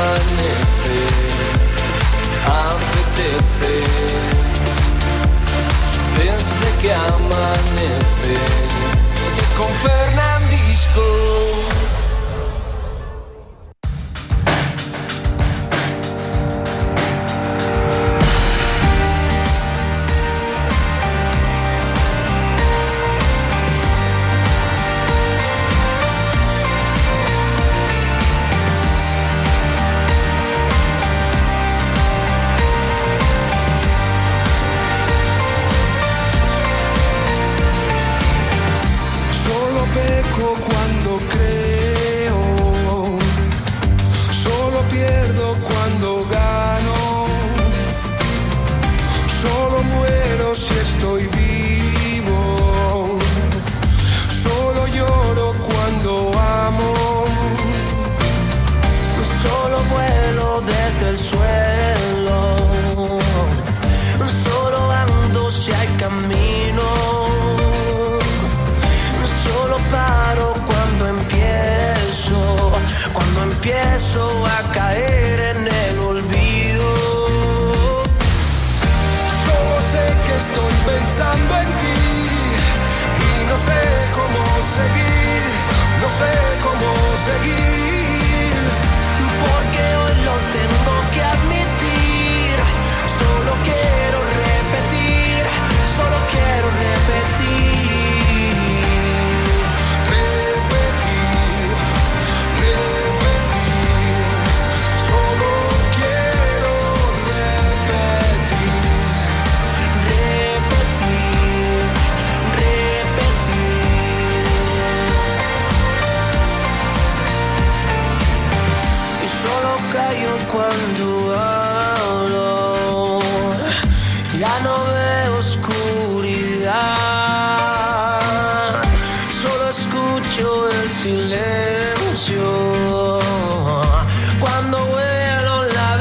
amanece, apetece, desde que amanece, y con Fernandisco. Cuando creo, solo pierdo cuando gano, solo muero si estoy vivo, solo lloro cuando amo, solo vuelo desde el suelo, solo ando si hay camino. Solo paro cuando empiezo a caer en el olvido. Solo sé que estoy pensando en ti y no sé cómo seguir, no sé cómo seguir, porque hoy lo tengo que admitir. Solo quiero repetir, solo quiero repetir. Cuando hablo, ya no veo oscuridad, solo escucho el silencio. Cuando vuelo la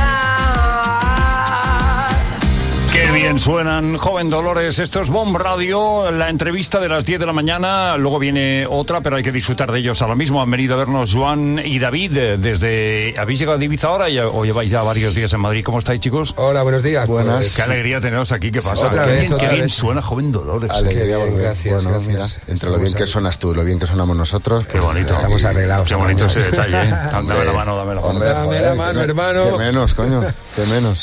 verdad. Qué bien suenan, Joven Dolores. Esto es Bomb Radio, la entrevista de las 10 de la mañana. Luego viene otra, pero hay que disfrutar de ellos ahora mismo. Han venido a vernos Joan y David desde... ¿Habéis llegado de Ibiza ahora o lleváis ya varios días en Madrid? ¿Cómo estáis, chicos? Hola, buenos días. Buenas. Pues, qué alegría teneros aquí. ¿Qué pasa? Qué bien suena Joven Dolores. Alegría, bien, gracias, bueno, gracias. Mira, entre lo bien que suenas tú y lo bien que sonamos nosotros. Qué bonito. Estamos arreglados. Qué bonito ese detalle, ¿eh? Dame la mano, dame la mano. Dame la mano, hermano. Qué menos, coño. Qué menos.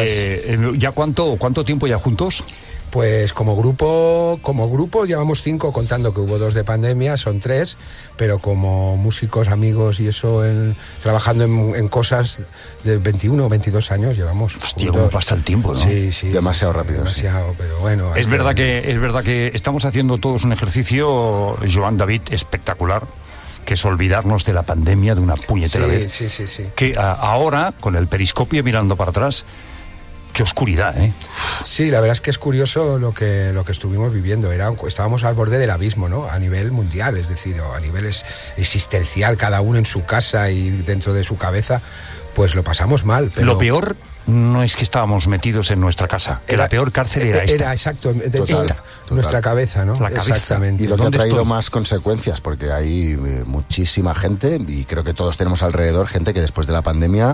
¿Ya cuánto tiempo ya juntos? Pues como grupo llevamos 5, contando que hubo 2 de pandemia, son 3, pero como músicos, amigos y eso, trabajando en cosas de 21 o 22 años llevamos. Hostia, cómo pasa el tiempo, ¿no? Sí. Demasiado rápido. Demasiado, sí. Pero bueno. Es verdad que estamos haciendo todos un ejercicio, Joan, David, espectacular, que es olvidarnos de la pandemia de una puñetera vez. Sí. Que ahora, con el periscopio mirando para atrás, qué oscuridad, ¿eh? Sí, la verdad es que es curioso lo que estuvimos viviendo. Estábamos al borde del abismo, ¿no? A nivel mundial, es decir, a nivel existencial, cada uno en su casa y dentro de su cabeza, pues lo pasamos mal. Pero... Lo peor no es que estábamos metidos en nuestra casa, que la peor cárcel era esta. Era, exacto, Total. Nuestra cabeza, ¿no? La cabeza. Exactamente. Y lo que ha traído más consecuencias, porque hay muchísima gente, y creo que todos tenemos alrededor gente que después de la pandemia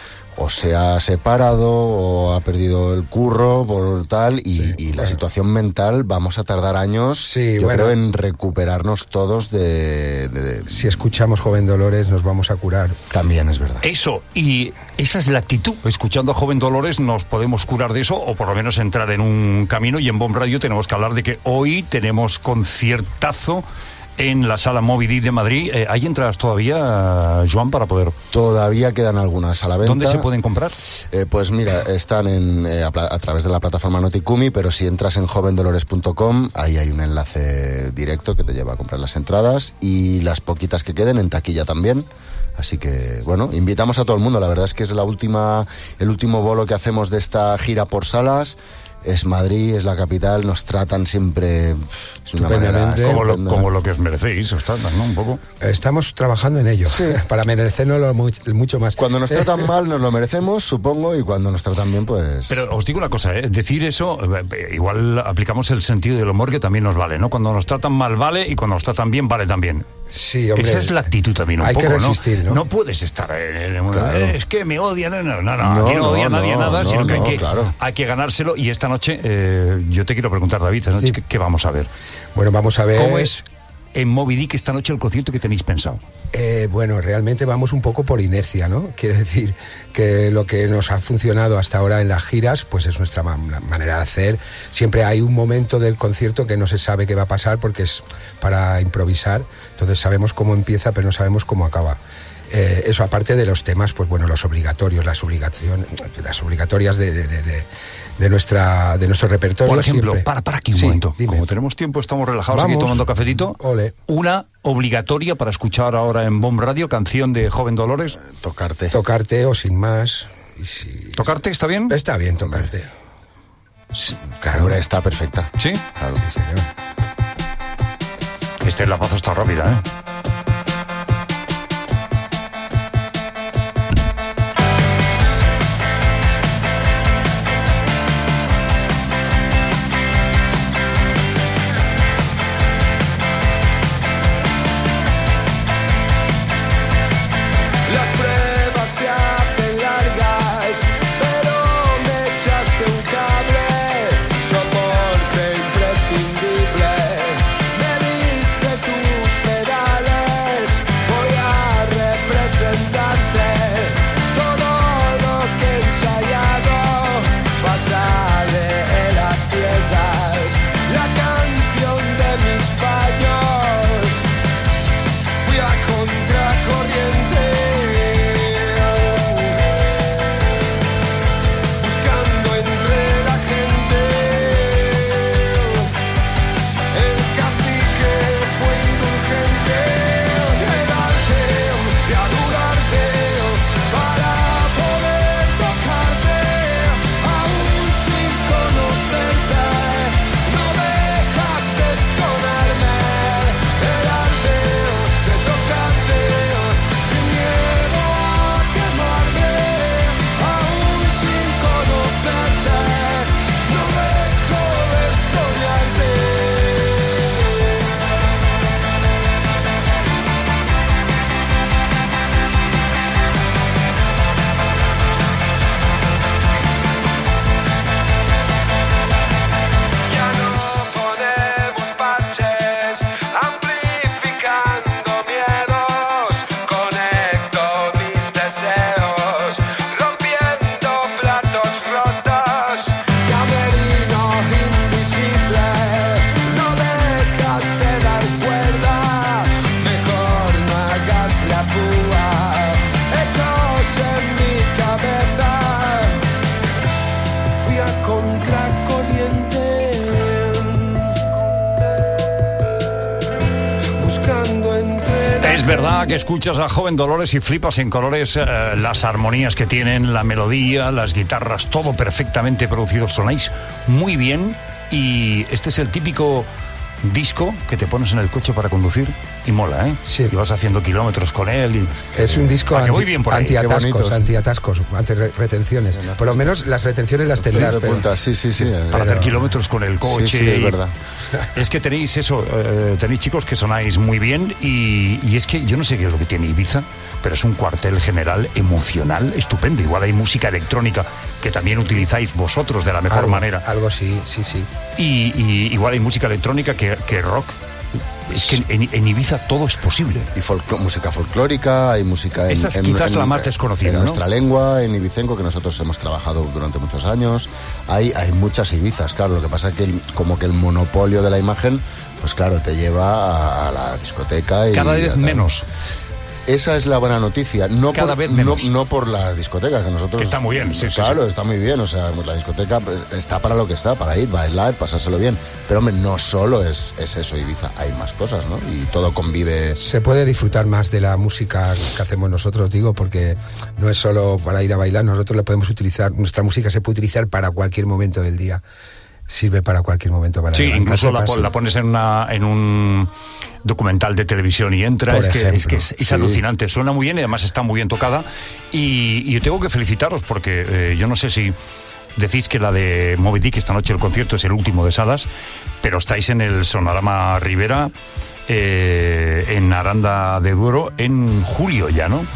o se ha separado o ha perdido el curro por tal, y la situación mental vamos a tardar años, creo, en recuperarnos todos de... Si escuchamos Joven Dolores nos vamos a curar. También es verdad. Eso, y esa es la actitud. Escuchando a Joven Dolores nos podemos curar de eso, o por lo menos entrar en un camino, y en Bomb Radio tenemos que hablar de que hoy tenemos conciertazo en la Sala Moby Dick de Madrid. ¿Hay entradas todavía, Joan, para poder...? Todavía quedan algunas a la venta. ¿Dónde se pueden comprar? Pues mira, están a través de la plataforma Noticumi, pero si entras en jovendolores.com, ahí hay un enlace directo que te lleva a comprar las entradas, y las poquitas que queden en taquilla también. Así que, bueno, invitamos a todo el mundo. La verdad es que es el último bolo que hacemos de esta gira por salas. Es Madrid, es la capital, nos tratan siempre de una manera como lo que os merecéis, os tratan, ¿no? Un poco. Estamos trabajando en ello, para merecernos mucho más. Cuando nos tratan mal nos lo merecemos, supongo, y cuando nos tratan bien, pues... Pero os digo una cosa, decir eso, igual aplicamos el sentido del humor, que también nos vale, ¿no? Cuando nos tratan mal vale, y cuando nos tratan bien vale también. Sí, hombre. Esa es la actitud también un hay poco, que resistir, ¿no? No puedes estar en el mundo. Claro. Es que me odian. No, aquí no odia nadie nada, sino que hay que ganárselo. Y esta noche, yo te quiero preguntar, David, esta noche, ¿qué vamos a ver? Bueno, vamos a ver... ¿Cómo es en Moby Dick esta noche el concierto que tenéis pensado? Bueno, realmente vamos un poco por inercia, ¿no? Quiere decir que lo que nos ha funcionado hasta ahora en las giras, pues es nuestra manera de hacer. Siempre hay un momento del concierto que no se sabe qué va a pasar porque es para improvisar. Entonces sabemos cómo empieza, pero no sabemos cómo acaba. Eso aparte de los temas, pues bueno, los obligatorios, las obligatorias de nuestro repertorio. Por ejemplo, siempre. para aquí un momento. Dime. Como tenemos tiempo, estamos relajados aquí tomando cafetito. Ole. Una obligatoria para escuchar ahora en Bomb Radio, canción de Joven Dolores. Tocarte o Sin Más. Y si... ¿Tocarte está bien? Está bien, Tocarte. Sí, claro, está perfecta. ¿Sí? Claro. Sí, señor. La Paz está rápida, ¿eh? Es verdad que escuchas a Joven Dolores y flipas en colores, las armonías que tienen, la melodía, las guitarras, todo perfectamente producido. Sonáis muy bien y este es el típico disco que te pones en el coche para conducir y mola, ¿eh? Sí. Y vas haciendo kilómetros con él. Y... Es un disco anti-atascos, anti-retenciones. Por lo menos las retenciones las tendrás. Sí. Para hacer kilómetros con el coche. Sí, es verdad. Es que tenéis eso, tenéis chicos que sonáis muy bien y es que yo no sé qué es lo que tiene Ibiza, pero es un cuartel general emocional estupendo. Igual hay música electrónica que también utilizáis vosotros de la mejor manera. Algo sí. Y igual hay música electrónica que rock. Es que en Ibiza todo es posible. Y música folclórica, hay música esa es quizás la más desconocida, en ¿no? nuestra lengua, en ibicenco, que nosotros hemos trabajado durante muchos años. Hay muchas Ibizas, claro. Lo que pasa es que como que el monopolio de la imagen, pues claro, te lleva a la discoteca. Cada vez menos. Esa es la buena noticia. Cada vez menos. No por las discotecas, que nosotros... Que está muy bien, sí. Claro, está muy bien. O sea, la discoteca está para lo que está, para ir, bailar, pasárselo bien. Pero, hombre, no solo es eso Ibiza. Hay más cosas, ¿no? Y todo convive... Se puede disfrutar más de la música que hacemos nosotros, digo, porque no es solo para ir a bailar. Nosotros la podemos utilizar, nuestra música se puede utilizar para cualquier momento del día. Sirve para cualquier momento. Para incluso la pones en un documental de televisión y entra. Es alucinante, suena muy bien y además está muy bien tocada. Y yo tengo que felicitaros porque yo no sé si decís que la de Moby Dick esta noche el concierto es el último de Sadas, pero estáis en el Sonorama Rivera en Aranda de Duero en julio ya, ¿no?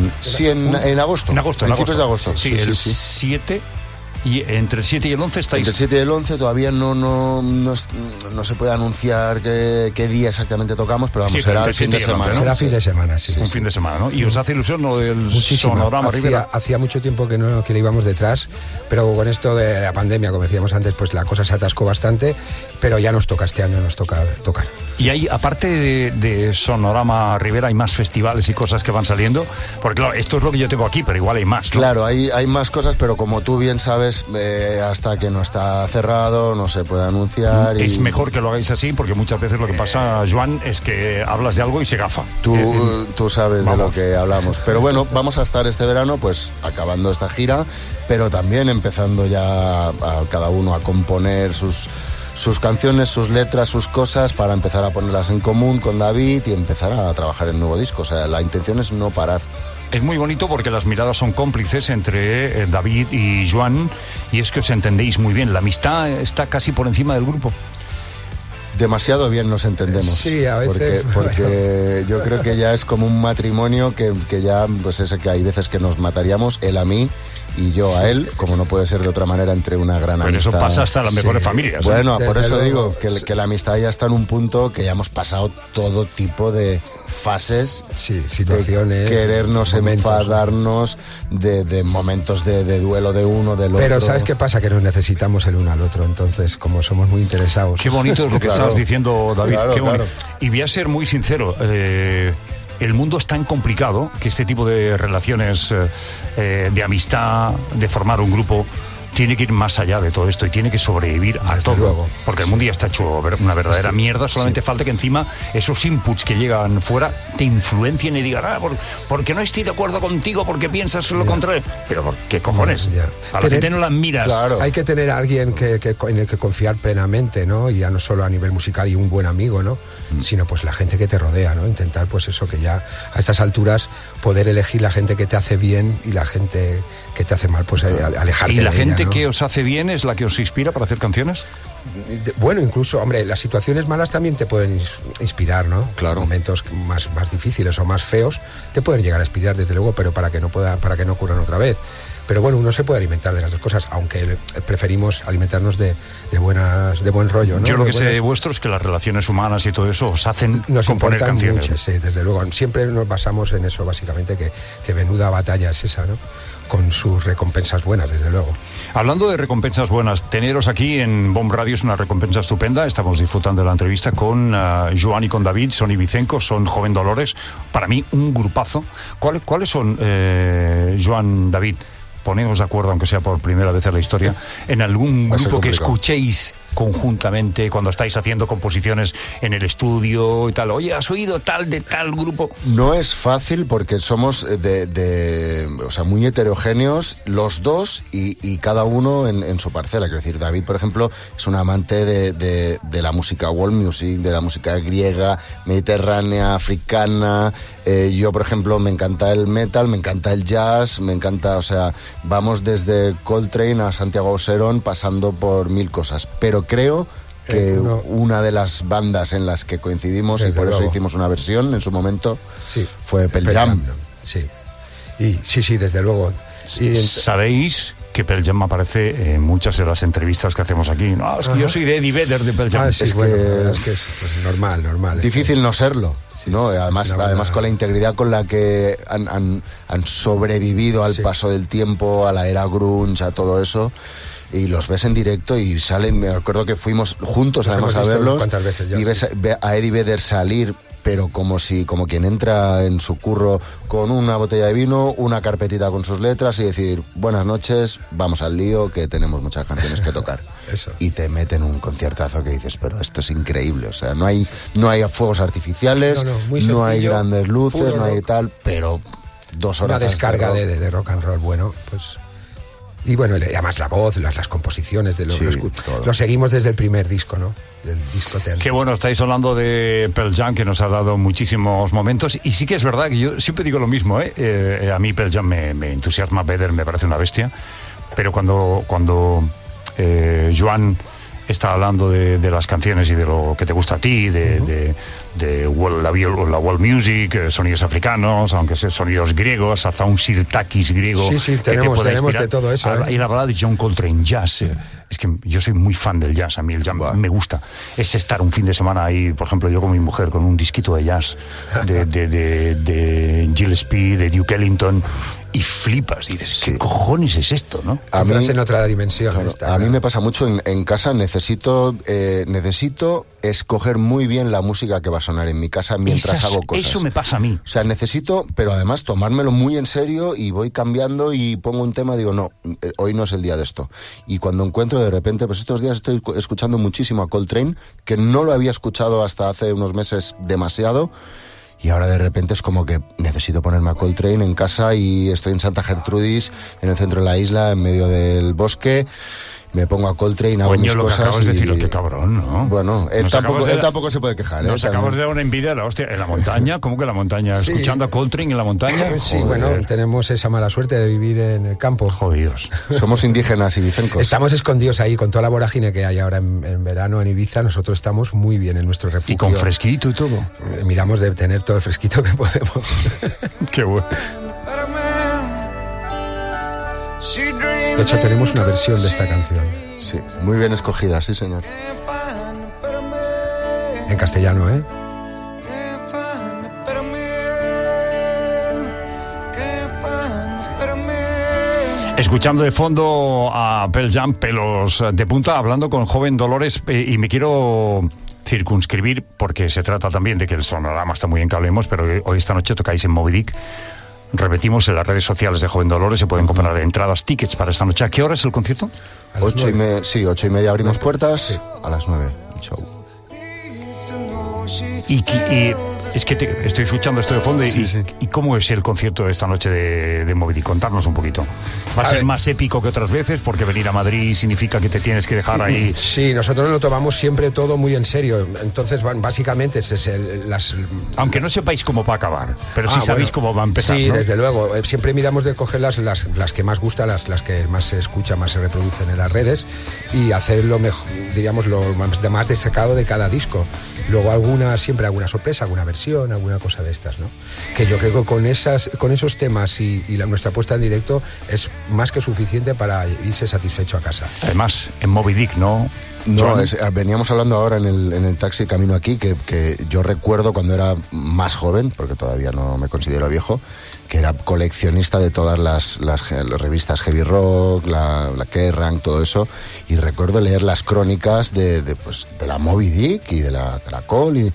En agosto. En agosto. Principios de agosto. Sí, el 7... Y entre el 7 y el 11 estáis... Entre el 7 y el 11 todavía no se puede anunciar qué día exactamente tocamos, pero vamos, será el fin de semana. Será fin de semana, sí. Un fin de semana, ¿no? ¿Y os hace ilusión lo del Sonorama Rivera? Hacía mucho tiempo que le íbamos detrás, pero con esto de la pandemia, como decíamos antes, pues la cosa se atascó bastante, pero ya nos toca, este año nos toca tocar. Y hay, aparte de Sonorama Rivera, hay más festivales y cosas que van saliendo, porque claro, esto es lo que yo tengo aquí, pero igual hay más, ¿no? Claro, hay más cosas, pero como tú bien sabes, hasta que no está cerrado no se puede anunciar. Es mejor que lo hagáis así, porque muchas veces lo que pasa, Joan, es que hablas de algo y se gafa. Tú sabes de lo que hablamos. Pero bueno, vamos a estar este verano pues acabando esta gira, pero también empezando ya a cada uno a componer sus canciones, sus letras, sus cosas, para empezar a ponerlas en común con David y empezar a trabajar en el nuevo disco. O sea, la intención es no parar. Es muy bonito porque las miradas son cómplices entre David y Joan, y es que os entendéis muy bien. La amistad está casi por encima del grupo. Demasiado bien nos entendemos. Sí, a veces. Porque yo creo que ya es como un matrimonio que ya, pues que hay veces que nos mataríamos, él a mí y yo a él, como no puede ser de otra manera, entre una gran amistad. Pero eso pasa hasta las mejores familias. Bueno, por eso digo que la amistad ya está en un punto que ya hemos pasado todo tipo de fases, situaciones, de querernos, momentos, enfadarnos, de momentos de duelo de uno, del otro. Pero ¿sabes qué pasa? Que nos necesitamos el uno al otro, entonces, como somos muy interesados. Qué bonito es lo que estabas diciendo, David. Claro, qué bonito. Y voy a ser muy sincero, el mundo es tan complicado que este tipo de relaciones de amistad, de formar un grupo, tiene que ir más allá de todo esto y tiene que sobrevivir a todo. Luego. Porque el mundo ya está hecho una verdadera mierda. Solamente falta que encima esos inputs que llegan fuera te influencien y digan, porque no estoy de acuerdo contigo, porque piensas lo contrario. Pero ¿qué cojones? A la gente no las miras. Claro. Hay que tener a alguien en el que confiar plenamente, ¿no? Y ya no solo a nivel musical y un buen amigo, ¿no? Sino pues la gente que te rodea, ¿no? Intentar pues eso, que ya a estas alturas poder elegir la gente que te hace bien y la gente que te hace mal, pues alejarte de ella. ¿Y la gente ¿no? que os hace bien es la que os inspira para hacer canciones? Bueno, incluso, hombre, las situaciones malas también te pueden inspirar, ¿no? Claro. Momentos más difíciles o más feos te pueden llegar a inspirar, desde luego, pero para que no ocurran otra vez. Pero bueno, uno se puede alimentar de las dos cosas, aunque preferimos alimentarnos de buen rollo, ¿no? Yo lo que sé de vuestro es que las relaciones humanas y todo eso os hacen componer canciones. Mucho, sí, desde luego. Siempre nos basamos en eso, básicamente, que menuda batalla es esa, ¿no? Con sus recompensas buenas, desde luego. Hablando de recompensas buenas, teneros aquí en Bomb Radio es una recompensa estupenda. Estamos disfrutando de la entrevista con Joan y con David, son Ibicenco, son Joven Dolores. Para mí, un grupazo. ¿Cuáles son, Joan, David? Poneos de acuerdo, aunque sea por primera vez en la historia, en algún grupo que escuchéis conjuntamente cuando estáis haciendo composiciones en el estudio y tal. Oye, ¿has oído tal de tal grupo? No es fácil porque somos o sea, muy heterogéneos los dos y cada uno en su parcela. Quiero decir, David, por ejemplo, es un amante de la música world music, de la música griega, mediterránea, africana. Yo, por ejemplo, me encanta el metal, me encanta el jazz, me encanta, o sea, vamos desde Coltrane a Santiago Oserón pasando por mil cosas, pero creo que una de las bandas en las que coincidimos, y por eso hicimos una versión en su momento, fue Pearl Jam. Sí, sí, desde luego. ¿Sabéis que Pearl Jam aparece en muchas de las entrevistas que hacemos aquí? No, es que yo soy de Eddie Vedder de Pearl Jam. Sí, es que es normal. Difícil no serlo. ¿no? Además con la integridad con la que han sobrevivido al paso del tiempo, a la era grunge, a todo eso. Y los ves en directo y salen. Me acuerdo que fuimos juntos además a verlos y ves a Eddie Vedder salir, pero como quien entra en su curro con una botella de vino, una carpetita con sus letras y decir, buenas noches, vamos al lío, que tenemos muchas canciones que tocar. Eso. Y te meten un conciertazo que dices, pero esto es increíble. O sea, no hay fuegos artificiales, no hay grandes luces, no hay tal, pero 2 horas. Una descarga de rock and roll, bueno, pues. Y bueno, además la voz, las composiciones, lo seguimos desde el primer disco, ¿no? Del disco Ten. Qué bueno, estáis hablando de Pearl Jam, que nos ha dado muchísimos momentos. Y sí que es verdad que yo siempre digo lo mismo, a mí Pearl Jam me entusiasma, Vedder me parece una bestia. Pero cuando Joan está hablando de las canciones y de lo que te gusta a ti, de la world music, sonidos africanos, aunque sean sonidos griegos, hasta un sirtakis griego. Sí, tenemos de todo eso. Y la balada de John Coltrane, jazz. Es que yo soy muy fan del jazz, a mí el jazz me gusta. Es estar un fin de semana ahí, por ejemplo, yo con mi mujer, con un disquito de jazz de Gillespie, de Duke Ellington, y flipas, dices, ¿qué cojones es esto, no? A mí en otra dimensión. Claro, a mí me pasa mucho en casa, necesito escoger muy bien la música que va a sonar en mi casa mientras hago cosas. Eso me pasa a mí. O sea, necesito, pero además tomármelo muy en serio y voy cambiando y pongo un tema, digo, no, hoy no es el día de esto. Y cuando encuentro de repente, pues estos días estoy escuchando muchísimo a Coltrane, que no lo había escuchado hasta hace unos meses demasiado. Y ahora de repente es como que necesito ponerme a Coltrane en casa y estoy en Santa Gertrudis, en el centro de la isla, en medio del bosque. Me pongo a Coltrane, hago mis cosas. Acabas de decir, qué cabrón, ¿no? Bueno, él tampoco se puede quejar. Nos acabamos de dar una envidia, la hostia, en la montaña. ¿Cómo que en la montaña? Sí. ¿Escuchando a Coltrane en la montaña? Sí, bueno, tenemos esa mala suerte de vivir en el campo. Jodidos. Somos indígenas ibicencos. Estamos escondidos ahí, con toda la vorágine que hay ahora en verano en Ibiza. Nosotros estamos muy bien en nuestro refugio. Y con fresquito y todo. Miramos de tener todo el fresquito que podemos. Qué bueno. De hecho, tenemos una versión de esta canción. Sí, muy bien escogida, sí, señor. En castellano, ¿eh? Escuchando de fondo a Pearl Jam, pelos de punta, hablando con Joven Dolores, y me quiero circunscribir, porque se trata también de que el sonorama está muy bien que hablemos, pero hoy esta noche tocáis en Moby Dick. Repetimos, en las redes sociales de Joven Dolores se pueden comprar entradas, tickets para esta noche. ¿A qué hora es el concierto? 8:30 abrimos puertas, sí. A las 9 el show. Y es que estoy escuchando esto de fondo y ¿cómo es el concierto de esta noche de Moby Dick? Contarnos un poquito. ¿Va a ser más épico que otras veces? Porque venir a Madrid significa que te tienes que dejar ahí. Sí, nosotros lo tomamos siempre todo muy en serio. Entonces, básicamente aunque no sepáis cómo va a acabar, pero sí sabéis cómo va a empezar. Sí, ¿no? Desde luego. Siempre miramos de coger las que más gustan, las que más se escuchan, más se reproducen en las redes, y hacer lo mejor, digamos, lo más destacado de cada disco. Luego siempre alguna sorpresa, alguna versión, alguna cosa de estas, ¿no? Que yo creo que con esos temas y nuestra puesta en directo es más que suficiente para irse satisfecho a casa. Además, en Moby Dick, ¿no? No, veníamos hablando ahora en el taxi camino aquí que yo recuerdo cuando era más joven, porque todavía no me considero viejo, que era coleccionista de todas las revistas Heavy Rock, la Kerrang, todo eso, y recuerdo leer las crónicas de la Moby Dick y de la Caracol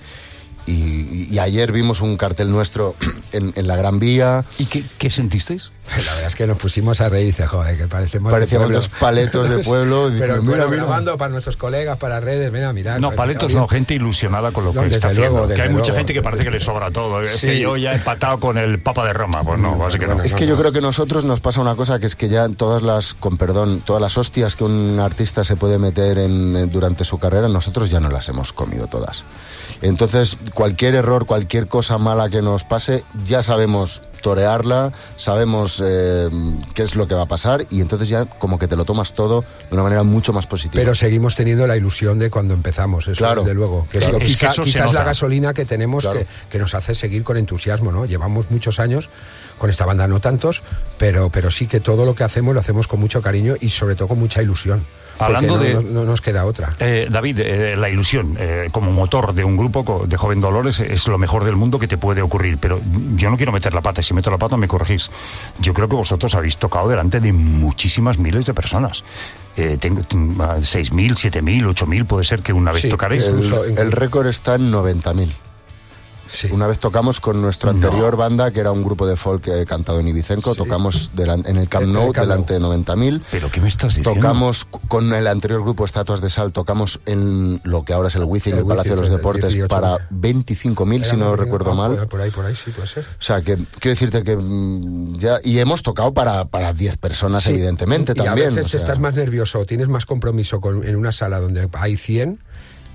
y ayer vimos un cartel nuestro en la Gran Vía. ¿Y qué sentisteis? Pues la verdad es que nos pusimos a reír, joder, que parecíamos los paletos de pueblo. Pero bueno, grabando para nuestros colegas, para redes, mirad. No, paletos no, gente ilusionada con lo que está haciendo. Que hay mucha gente que parece que le sobra todo. Es que yo ya he empatado con el Papa de Roma. Pues no, básicamente no. Es que yo creo que a nosotros nos pasa una cosa, que es que ya todas las hostias que un artista se puede meter durante su carrera, nosotros ya no las hemos comido todas. Entonces, cualquier error, cualquier cosa mala que nos pase, ya sabemos torearla, sabemos qué es lo que va a pasar, y entonces ya como que te lo tomas todo de una manera mucho más positiva. Pero seguimos teniendo la ilusión de cuando empezamos, eso claro, desde luego. Que claro. Quizás la gasolina que tenemos, claro, que nos hace seguir con entusiasmo, ¿no? Llevamos muchos años con esta banda, no tantos, pero sí que todo lo que hacemos lo hacemos con mucho cariño y sobre todo con mucha ilusión. Hablando no nos queda otra. David, la ilusión como motor de un grupo de Joven Dolores es lo mejor del mundo que te puede ocurrir, pero yo no quiero meter la pata. Si meto la pata me corregís. Yo creo que vosotros habéis tocado delante de muchísimas miles de personas. Tengo 6.000, 7.000, 8.000, puede ser que una vez tocaréis. El récord está en 90.000. Sí. Una vez tocamos con nuestra anterior banda, que era un grupo de folk cantado en ibicenco, sí. Tocamos en el Camp Nou delante de 90.000. ¿Pero qué me estás diciendo? Tocamos con el anterior grupo Estatuas de Sal, tocamos en lo que ahora es el Wizzing, el Palacio de los Deportes, 18. Para 25.000, si no recuerdo mal. Por ahí sí puede ser. O sea, que quiero decirte que ya... Y hemos tocado para 10 personas, sí, evidentemente, y también. A veces estás más nervioso, tienes más compromiso en una sala donde hay 100...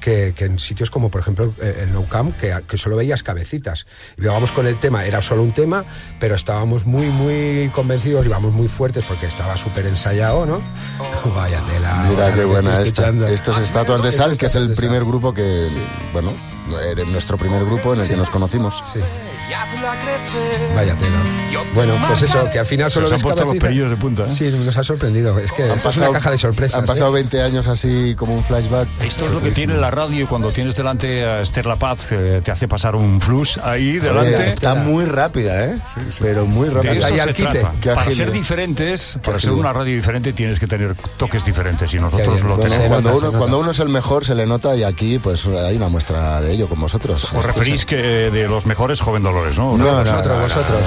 que en sitios como, por ejemplo, el Nou Camp, que solo veías cabecitas. Y íbamos con el tema, era solo un tema, pero estábamos muy, muy convencidos, íbamos muy fuertes porque estaba súper ensayado, ¿no? Vaya tela. Mira qué buena esta. Estos Estatuas de Sal, que es el primer grupo que, bueno, era nuestro primer grupo en el que nos conocimos. Sí. Vaya tela. Bueno, pues eso, que al final solo se han puesto los pelillos de punta, ¿eh? Sí, nos ha sorprendido. Es que es una caja de sorpresas. Han pasado 20 años así como un flashback. Esto es lo que tiene la radio cuando tienes delante a Esther La Paz, que te hace pasar un flux ahí delante. Está muy rápida, ¿eh? Pero muy rápida. De eso se trata. Para ágil, ser diferentes, para ser una radio diferente, tienes que tener toques diferentes y nosotros lo bueno, tenemos. Cuando uno es el mejor se le nota y aquí pues hay una muestra de ello con vosotros. Os referís que de los mejores, Joven Dolores, ¿no? Vosotros.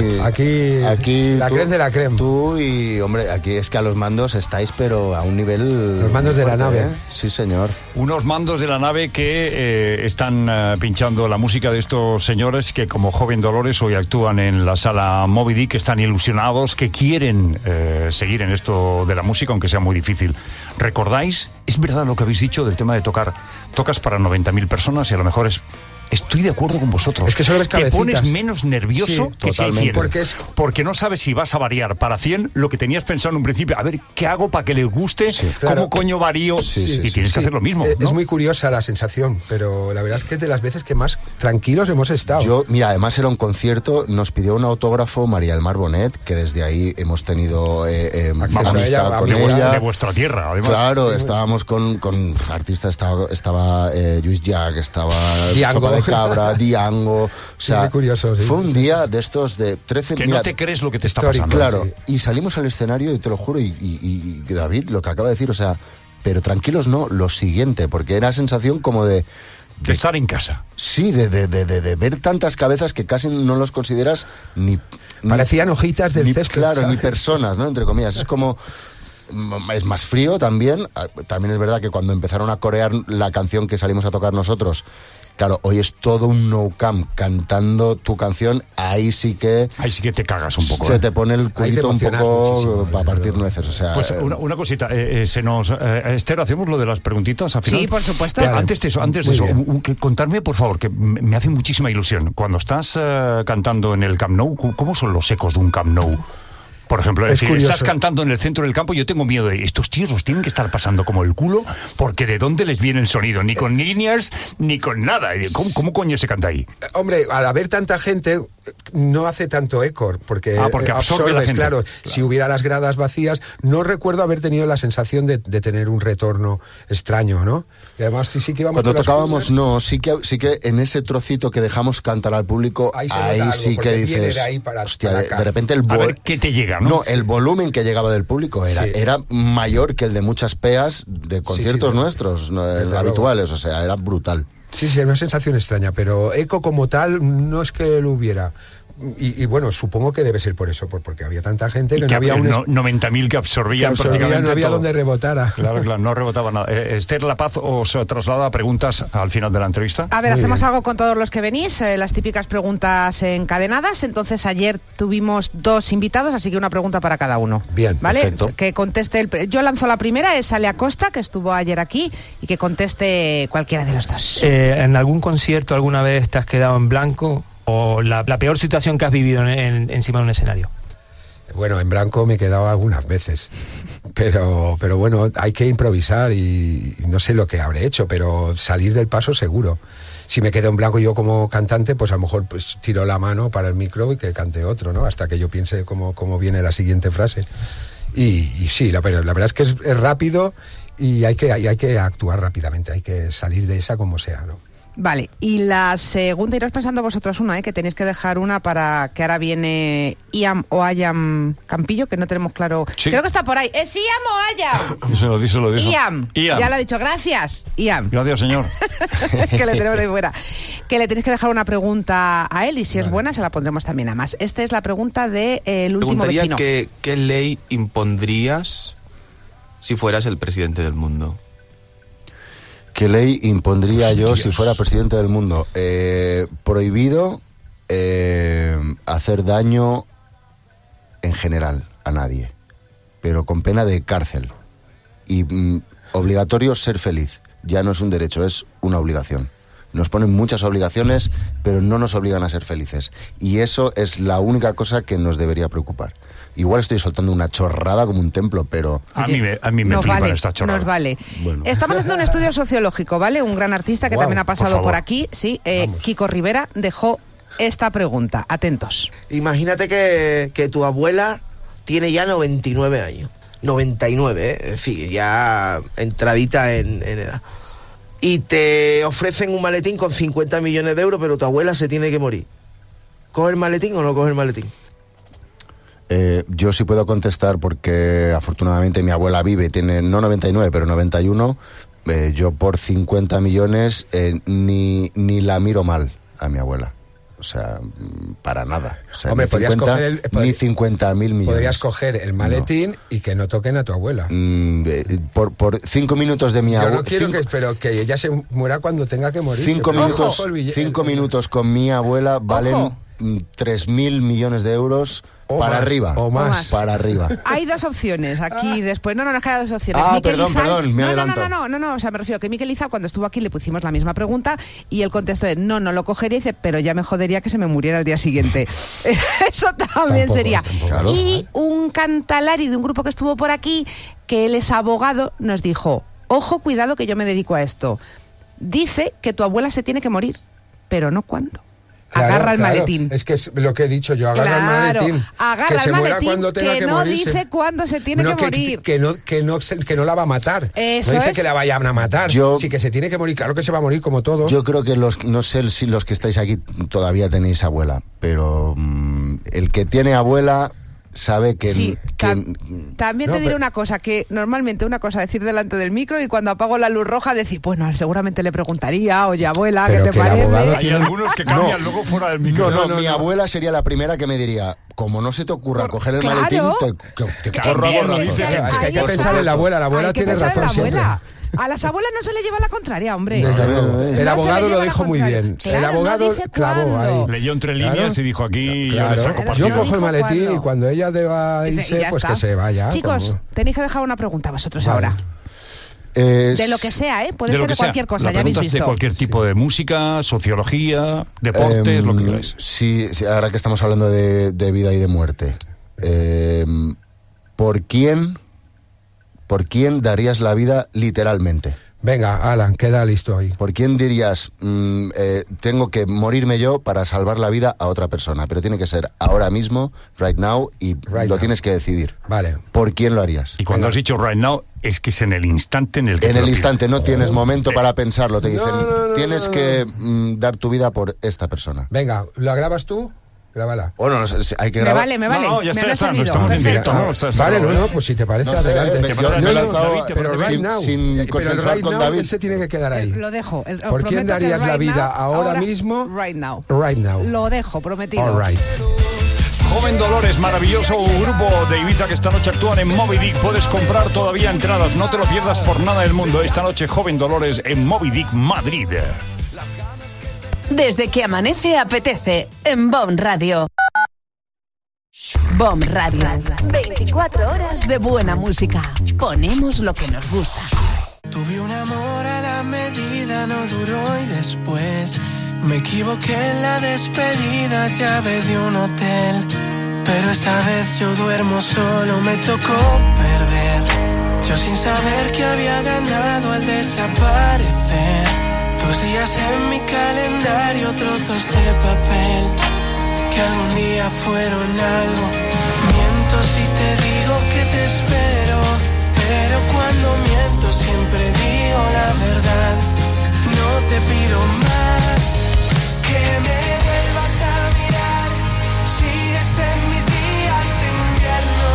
Aquí la creme de la creme. Tú y, hombre, aquí es que a los mandos estáis, pero a un nivel... Los mandos de la nave. ¿eh? Sí, señor. Unos mandos de la nave que están pinchando la música de estos señores que, como Joven Dolores, hoy actúan en la sala Moby Dick, que están ilusionados, que quieren seguir en esto de la música, aunque sea muy difícil. ¿Recordáis? Es verdad lo que habéis dicho del tema de tocar. Tocas para 90.000 personas y a lo mejor estoy de acuerdo con vosotros. Es que solo ves te pones menos nervioso que si hay 100. Porque no sabes si vas a variar para 100 lo que tenías pensado en un principio. A ver, ¿qué hago para que les guste? Sí, claro. ¿Cómo coño varío? Y tienes que hacer lo mismo, ¿no? Es muy curiosa la sensación, pero la verdad es que es de las veces que más tranquilos hemos estado. Mira, además era un concierto, nos pidió un autógrafo María del Mar Bonet, que desde ahí hemos tenido amistad con ella. De vuestra tierra, además. Claro, estábamos con artistas, estaba Lluís Llach, estaba Sopa de Cabra, Diango, o sea, curioso, fue un día de estos de 13... Que no te crees lo que te está pasando. Claro, y salimos al escenario y te lo juro, y David, lo que acaba de decir, o sea, pero tranquilos no, lo siguiente, porque era sensación como de estar en casa. Sí, de ver tantas cabezas que casi no los consideras ni... Parecían hojitas del césped. Claro, ¿sabes? ni personas, ¿no? Entre comillas, es como... Es más frío también. También es verdad que cuando empezaron a corear la canción que salimos a tocar nosotros, claro, hoy es todo un Nou Camp cantando tu canción, ahí sí que te cagas un poco. Se te pone el culito un poco para partir nueces. O sea, pues una cosita, Esther, ¿hacemos lo de las preguntitas al final? Sí, por supuesto. Antes de eso, contadme, por favor, que me hace muchísima ilusión. Cuando estás cantando en el Camp Nou, ¿cómo son los ecos de un Camp Nou? Por ejemplo, es decir, estás cantando en el centro del campo y yo tengo miedo de estos tíos los tienen que estar pasando como el culo, porque ¿de dónde les viene el sonido? Ni con linears, ni con nada. ¿Cómo coño se canta ahí? Hombre, al haber tanta gente, no hace tanto eco, porque absorbe la gente. Claro, si hubiera las gradas vacías, no recuerdo haber tenido la sensación de tener un retorno extraño, ¿no? Y además sí que íbamos... Cuando tocábamos, no, sí que en ese trocito que dejamos cantar al público, ahí sí que dices, hostia, de repente a ver qué te llega, ¿no? No, el volumen que llegaba del público era mayor que el de muchas peas de conciertos nuestros habituales, o sea, era brutal. Sí, era una sensación extraña, pero eco como tal no es que lo hubiera. Y bueno, supongo que debe ser por eso, porque había tanta gente que no había 90.000 que absorbían prácticamente no había todo. Donde rebotara. Claro, no rebotaba nada. Esther La Paz os traslada preguntas al final de la entrevista. A ver, hacemos algo con todos los que venís, las típicas preguntas encadenadas. Entonces ayer tuvimos 2 invitados, así que una pregunta para cada uno. Bien, ¿vale? Perfecto. Que conteste yo lanzo la primera, es Ale Acosta, que estuvo ayer aquí, y que conteste cualquiera de los dos. ¿En algún concierto alguna vez te has quedado en blanco? ¿O la peor situación que has vivido encima de un escenario? Bueno, en blanco me he quedado algunas veces, pero bueno, hay que improvisar y no sé lo que habré hecho, pero salir del paso seguro. Si me quedo en blanco yo como cantante, pues a lo mejor tiro la mano para el micro y que cante otro, ¿no? Hasta que yo piense cómo viene la siguiente frase. Y sí, la verdad es que es rápido y hay que actuar rápidamente, hay que salir de esa como sea, ¿no? Vale, y la segunda, iros pensando vosotros una, que tenéis que dejar una para que ahora viene Iam o Ayam Campillo, que no tenemos claro. Sí. Creo que está por ahí. ¿Es Iam o Ayam? Díselo. Iam. Ya lo ha dicho. Gracias, Iam. Gracias, señor. Que le tenemos ahí fuera. Que le tenéis que dejar una pregunta a él y si es buena se la pondremos también a más. Esta es la pregunta del último vecino. ¿Qué ley impondrías si fueras el presidente del mundo? ¿Qué ley impondría yo si fuera presidente del mundo? Prohibido hacer daño en general a nadie, pero con pena de cárcel. Y obligatorio ser feliz. ya no es un derecho, es una obligación. Nos ponen muchas obligaciones, pero no nos obligan a ser felices. Y eso es la única cosa que nos debería preocupar. Igual estoy soltando una chorrada como un templo, pero... A mí me flipan estas chorradas. Nos vale. Bueno. Estamos haciendo un estudio sociológico, ¿vale? Un gran artista que también ha pasado por aquí, sí. Kiko Rivera dejó esta pregunta. Atentos. Imagínate que tu abuela tiene ya 99 años. 99, en fin, ya entradita en edad. Y te ofrecen un maletín con 50 millones de euros, pero tu abuela se tiene que morir. ¿Coge el maletín o no coge el maletín? Yo sí puedo contestar porque afortunadamente mi abuela vive, tiene no 99, pero 91. Yo por 50 millones ni la miro mal a mi abuela. O sea, para nada. O sea, Hombre, ni 50.000 millones. Podrías coger el maletín y que no toquen a tu abuela. Por 5 minutos de mi abuela. Yo no quiero pero que ella se muera cuando tenga que morir. 5 minutos con mi abuela valen 3.000 millones de euros para arriba. O más. Para arriba. Hay dos opciones aquí después. No, nos quedan dos opciones. Perdón, me adelanto. No, o sea, me refiero que Miquel Izal, cuando estuvo aquí, le pusimos la misma pregunta y él contestó de no lo cogería y dice, pero ya me jodería que se me muriera el día siguiente. Eso también sería. Claro. Y un cantalari de un grupo que estuvo por aquí, que él es abogado, nos dijo, ojo, cuidado que yo me dedico a esto. Dice que tu abuela se tiene que morir, pero no cuándo. Agarra el maletín. Es que es lo que he dicho yo, agarra el maletín. Agarra que el se maletín, muera cuando tenga que morir. No dice cuándo se tiene que morir. Que no la va a matar. Eso no dice es. que la vayan a matar. Sí que se tiene que morir, claro que se va a morir como todo. Yo creo que no sé si los que estáis aquí todavía tenéis abuela, pero el que tiene abuela sabe que... Sí, también te diré una cosa, que normalmente una cosa decir delante del micro y cuando apago la luz roja decir, bueno, seguramente le preguntaría, oye abuela, ¿qué te parece? Hay algunos que cambian luego fuera del micro. No, mi abuela sería la primera que me diría, como no se te ocurra coger el maletín, te corro a borrazos. Es que hay que pensar en la abuela tiene razón siempre. A las abuelas no se le lleva la contraria, hombre. El abogado lo dijo muy bien. Claro, el abogado clavó ahí. Leyó entre líneas y dijo aquí, yo le saco Yo partido. cojo el maletín y cuando ella deba irse, pues que se vaya. Chicos, tenéis que dejar una pregunta vosotros ahora. De lo que sea, puede ser de cualquier cosa, ya habéis visto. De cualquier tipo de música, sociología, deportes, lo que queráis. Sí, ahora que estamos hablando de vida y de muerte. ¿Por quién darías la vida literalmente? Venga, Alan, queda listo ahí. ¿Por quién dirías, tengo que morirme yo para salvar la vida a otra persona? Pero tiene que ser ahora mismo, right now, y lo tienes que decidir. Vale. ¿Por quién lo harías? Y cuando has dicho right now, es que es en el instante en el que... En el instante, no tienes momento para pensarlo. Te dicen, tienes que dar tu vida por esta persona. Venga, ¿la grabas tú? Grábala. Bueno, hay que grabar. Me vale. No, ya está, no estamos en directo. Vale, pues si te parece, adelante. Pero right now, sin consensuar con David. Él se tiene que quedar ahí. Lo dejo. ¿Por quién darías la vida ahora mismo? Right now. Right now. Lo dejo, prometido. All right. Joven Dolores, maravilloso grupo de Ibiza que esta noche actúan en Moby Dick. Puedes comprar todavía entradas, no te lo pierdas por nada del mundo. Esta noche Joven Dolores en Moby Dick, Madrid. Desde que amanece apetece en BOM Radio. BOM Radio. 24 horas de buena música. Ponemos lo que nos gusta. Tuve un amor a la medida, no duró y después me equivoqué en la despedida, llave de un hotel. Pero esta vez yo duermo solo, me tocó perder. Yo sin saber que había ganado al desaparecer. Tus días en mi calendario, trozos de papel que algún día fueron algo. Miento si te digo que te espero, pero cuando miento siempre digo la verdad. No te pido más, que me vuelvas a mirar. Sigues en mis días de invierno,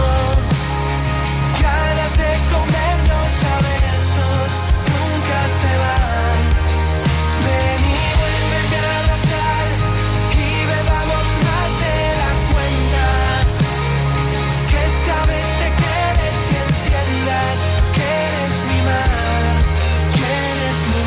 ganas de comernos a besos nunca se van. Ven y vuélveme a abrazar y bebamos más de la cuenta. Que esta vez te quedes y entiendas que eres mi mar, que eres mi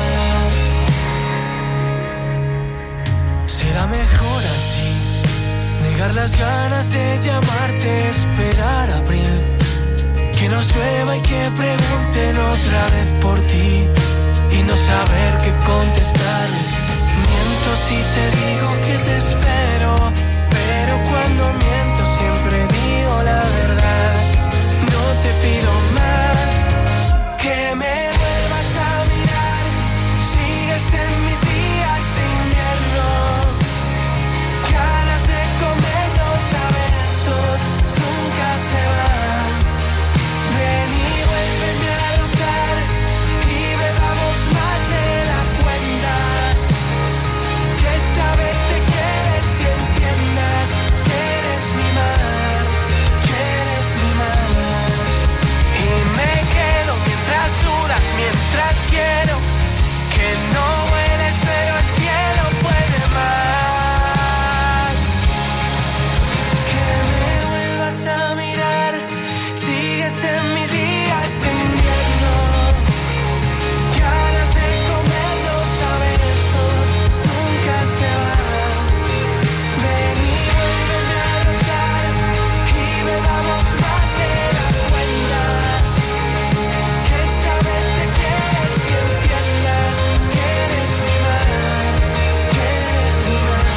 mar. Será mejor así, negar las ganas de llamarte, esperar abril. Que no llueva y que pregunten otra vez por ti. y no saber qué contestarles. Miento si te digo que te espero, pero cuando miento siempre digo la verdad. No te pido más, que me vuelvas a mirar. Sigues en mis días de invierno, ganas de comernos a besos nunca se van. Ven y vuélveme a rozar y bebamos más de la cuenta, que esta vez te quedes y entiendas que eres mi mar, que eres mi mar. Y me quedo mientras duras, mientras quiero que no vueles, pero el cielo puede más. Que me vuelvas a mirar, sigues en mis días de invierno, ganas de comernos a besos nunca se van. Ven y vuélveme a rozar y bebamos más de la cuenta, que esta vez te quedes y entiendas que eres mi mar, que eres mi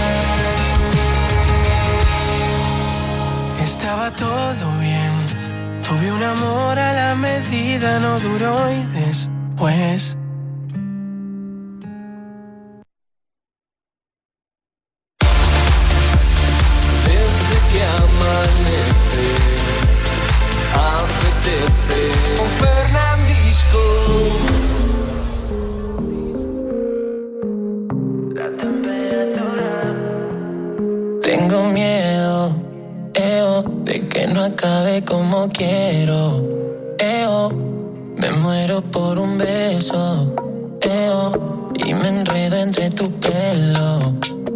mar. Estaba todo bien, tuve un amor a la medida, no duró y después Desde que amanece, apetece con Fernandisco. La temperatura. tengo miedo, de que no acabe como quiero, me muero por un beso, y me enredo entre tu pelo,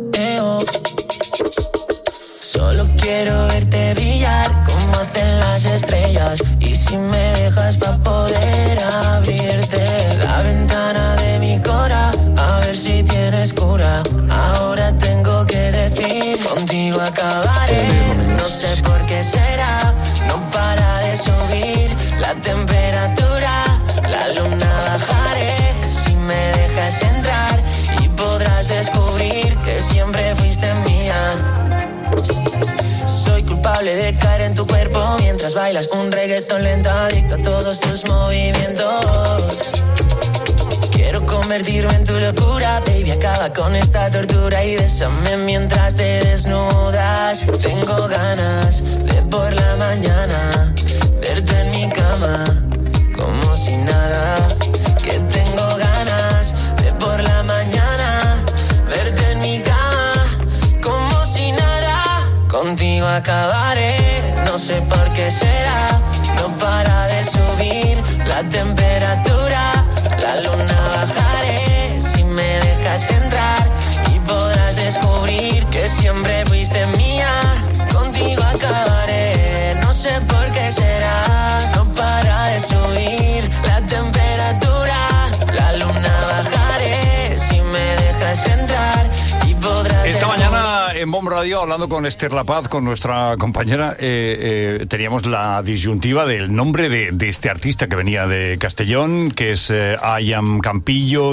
solo quiero verte brillar como hacen las estrellas, y si me dejas pa' poder abrirte la ventana de mi cora, a ver si tienes cura. Ahora tengo que decir, contigo acabaré, no sé por qué será, no para de subir la temperatura, la luna bajaré, si me dejas entrar y podrás descubrir que siempre fuiste mía. Soy culpable de caer en tu cuerpo mientras bailas un reggaetón lento, adicto a todos tus movimientos. Quiero convertirme en tu locura, baby, acaba con esta tortura y bésame mientras te desnudas. Tengo ganas de por la mañana verte en mi cama como si nada. Que tengo ganas de por la mañana verte en mi cama como si nada. Contigo acabaré, no sé por qué será, no para de subir la temperatura, la luna bajaré, si me dejas entrar y podrás descubrir que siempre fuiste mía. Contigo acabaré, no sé por qué será, no para de subir la temperatura, la luna bajaré, si me dejas entrar y podrás Esta descubrir. mañana en Bomb Radio, hablando con Esther La Paz, con nuestra compañera, teníamos la disyuntiva del nombre de este artista que venía de Castellón, que es Iam Campillo,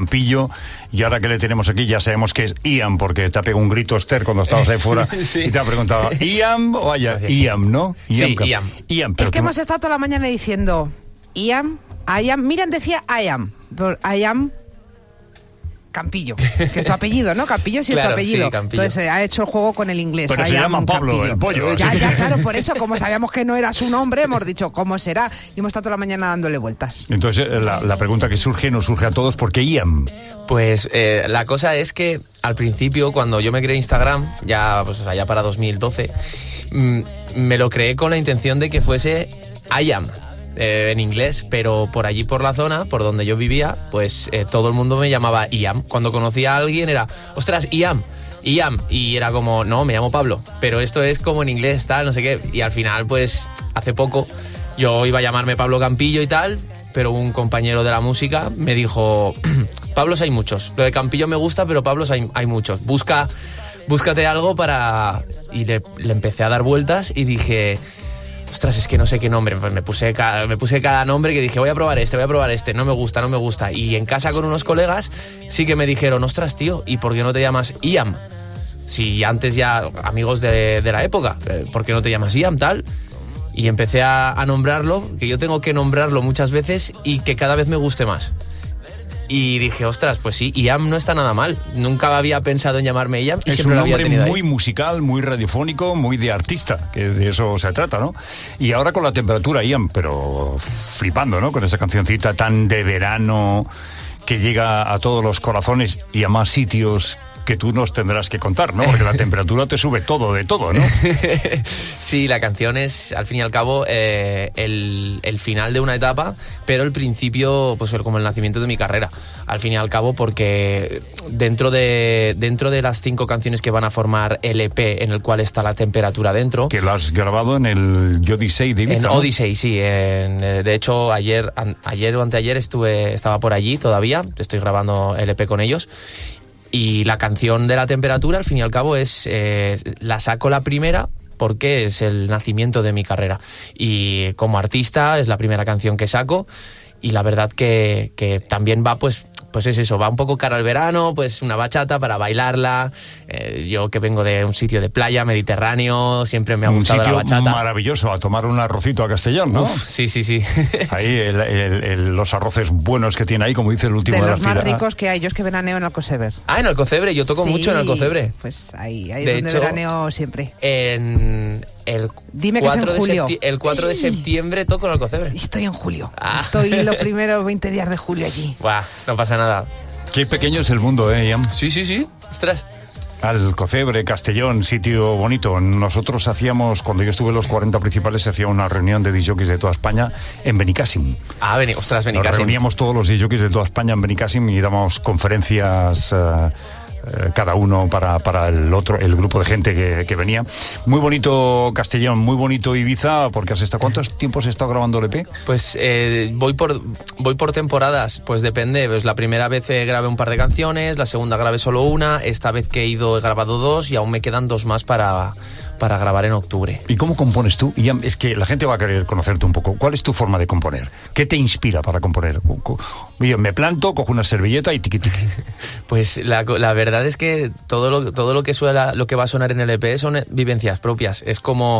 y ahora que le tenemos aquí ya sabemos que es Iam, porque te ha pegado un grito Esther cuando estabas ahí fuera Sí. y te ha preguntado, ¿Iam o Iam? Iam, ¿no? Sí, Iam. Iam. Pero Es que hemos estado toda la mañana diciendo I am, Miriam decía I am, pero I am Campillo, que es tu apellido, ¿no? Campillo sí es Claro, tu apellido. sí, Campillo. Entonces ha hecho el juego con el inglés. Pero I se am llama Pablo, Campillo. el pollo. Ya, Sí. ya, claro, por eso, como sabíamos que no era su nombre, hemos dicho, ¿cómo será? Y hemos estado toda la mañana dándole vueltas. Entonces la pregunta que surge, nos surge a todos, ¿por qué Iam? Pues la cosa es que al principio, cuando yo me creé Instagram, ya, pues, o sea, ya para 2012, me lo creé con la intención de que fuese I am, en inglés, pero por allí, por la zona, por donde yo vivía, pues todo el mundo me llamaba Iam. Cuando conocía a alguien era, ostras, Iam, y era como, no, me llamo Pablo, pero esto es como en inglés, tal, no sé qué. Y al final, pues, hace poco yo iba a llamarme Pablo Campillo y tal, pero un compañero de la música me dijo, Pablos hay muchos, lo de Campillo me gusta, pero Pablos hay muchos, búscate algo para... Y le empecé a dar vueltas y dije, ostras, es que no sé qué nombre. Pues me puse cada nombre que dije, voy a probar este, no me gusta. Y en casa con unos colegas sí que me dijeron, ostras, tío, ¿y por qué no te llamas Iam? Si antes ya, amigos de la época, ¿por qué no te llamas Iam, tal? Y empecé a nombrarlo, que yo tengo que nombrarlo muchas veces y que cada vez me guste más. Y dije, ostras, pues sí, Iam no está nada mal. Nunca había pensado en llamarme Iam y es siempre un lo había nombre tenido muy ahí. musical, muy radiofónico, muy de artista, que de eso se trata, ¿no? Y ahora con La Temperatura, Iam, pero flipando, ¿no? Con esa cancioncita tan de verano que llega a todos los corazones y a más sitios que tú nos tendrás que contar, ¿no? Porque La Temperatura te sube todo de todo, ¿no? Sí, la canción es, al fin y al cabo, el final de una etapa, pero el principio, pues como el nacimiento de mi carrera. Al fin y al cabo, porque dentro de las 5 canciones que van a formar el EP, en el cual está La Temperatura dentro... Que lo has grabado en el Odyssey de Ibiza, En ¿no? Odyssey, sí. De hecho, ayer o anteayer estaba por allí todavía. Estoy grabando el EP con ellos. Y la canción de La Temperatura, al fin y al cabo, la saco la primera porque es el nacimiento de mi carrera. Y como artista es la primera canción que saco. Y la verdad que también va, pues es eso, va un poco cara al verano, pues una bachata para bailarla. Yo que vengo de un sitio de playa, mediterráneo, siempre me ha gustado la bachata. Un sitio maravilloso, a tomar un arrocito a Castellón, ¿no? Uf, sí. Ahí los arroces buenos que tiene ahí, como dice el último de la los fila. más ricos que hay, yo es que veraneo en Alcocebre. Ah, en Alcocebre, yo toco mucho en Alcocebre. Pues ahí es De donde hecho, veraneo siempre. El Dime que es en julio. El 4 de septiembre toco en Alcocebre. Estoy en julio. Ah. Estoy los primeros 20 días de julio allí. Buah, no pasa nada. Qué pequeño es el mundo, Iam. Sí. Ostras. Alcocebre, Castellón, sitio bonito. Nosotros hacíamos, cuando yo estuve en los 40 principales, se hacía una reunión de disjockeys de toda España en Benicàssim. Ah, ostras, Nos Benicàssim. reuníamos todos los disjockeys de toda España en Benicàssim y dábamos conferencias cada uno para el grupo de gente que venía. Muy bonito Castellón, muy bonito Ibiza, porque ¿cuántos tiempos has estado grabando el EP? Pues voy por temporadas, pues depende. Pues la primera vez grabé un par de canciones, la segunda grabé solo una, esta vez que he ido he grabado 2 y aún me quedan 2 más para grabar en octubre. ¿Y cómo compones tú? Iam, es que la gente va a querer conocerte un poco. ¿Cuál es tu forma de componer? ¿Qué te inspira para componer? Yo me planto, cojo una servilleta y tiqui tiqui. Pues la verdad es que todo lo que va a sonar en el EP son vivencias propias. Es como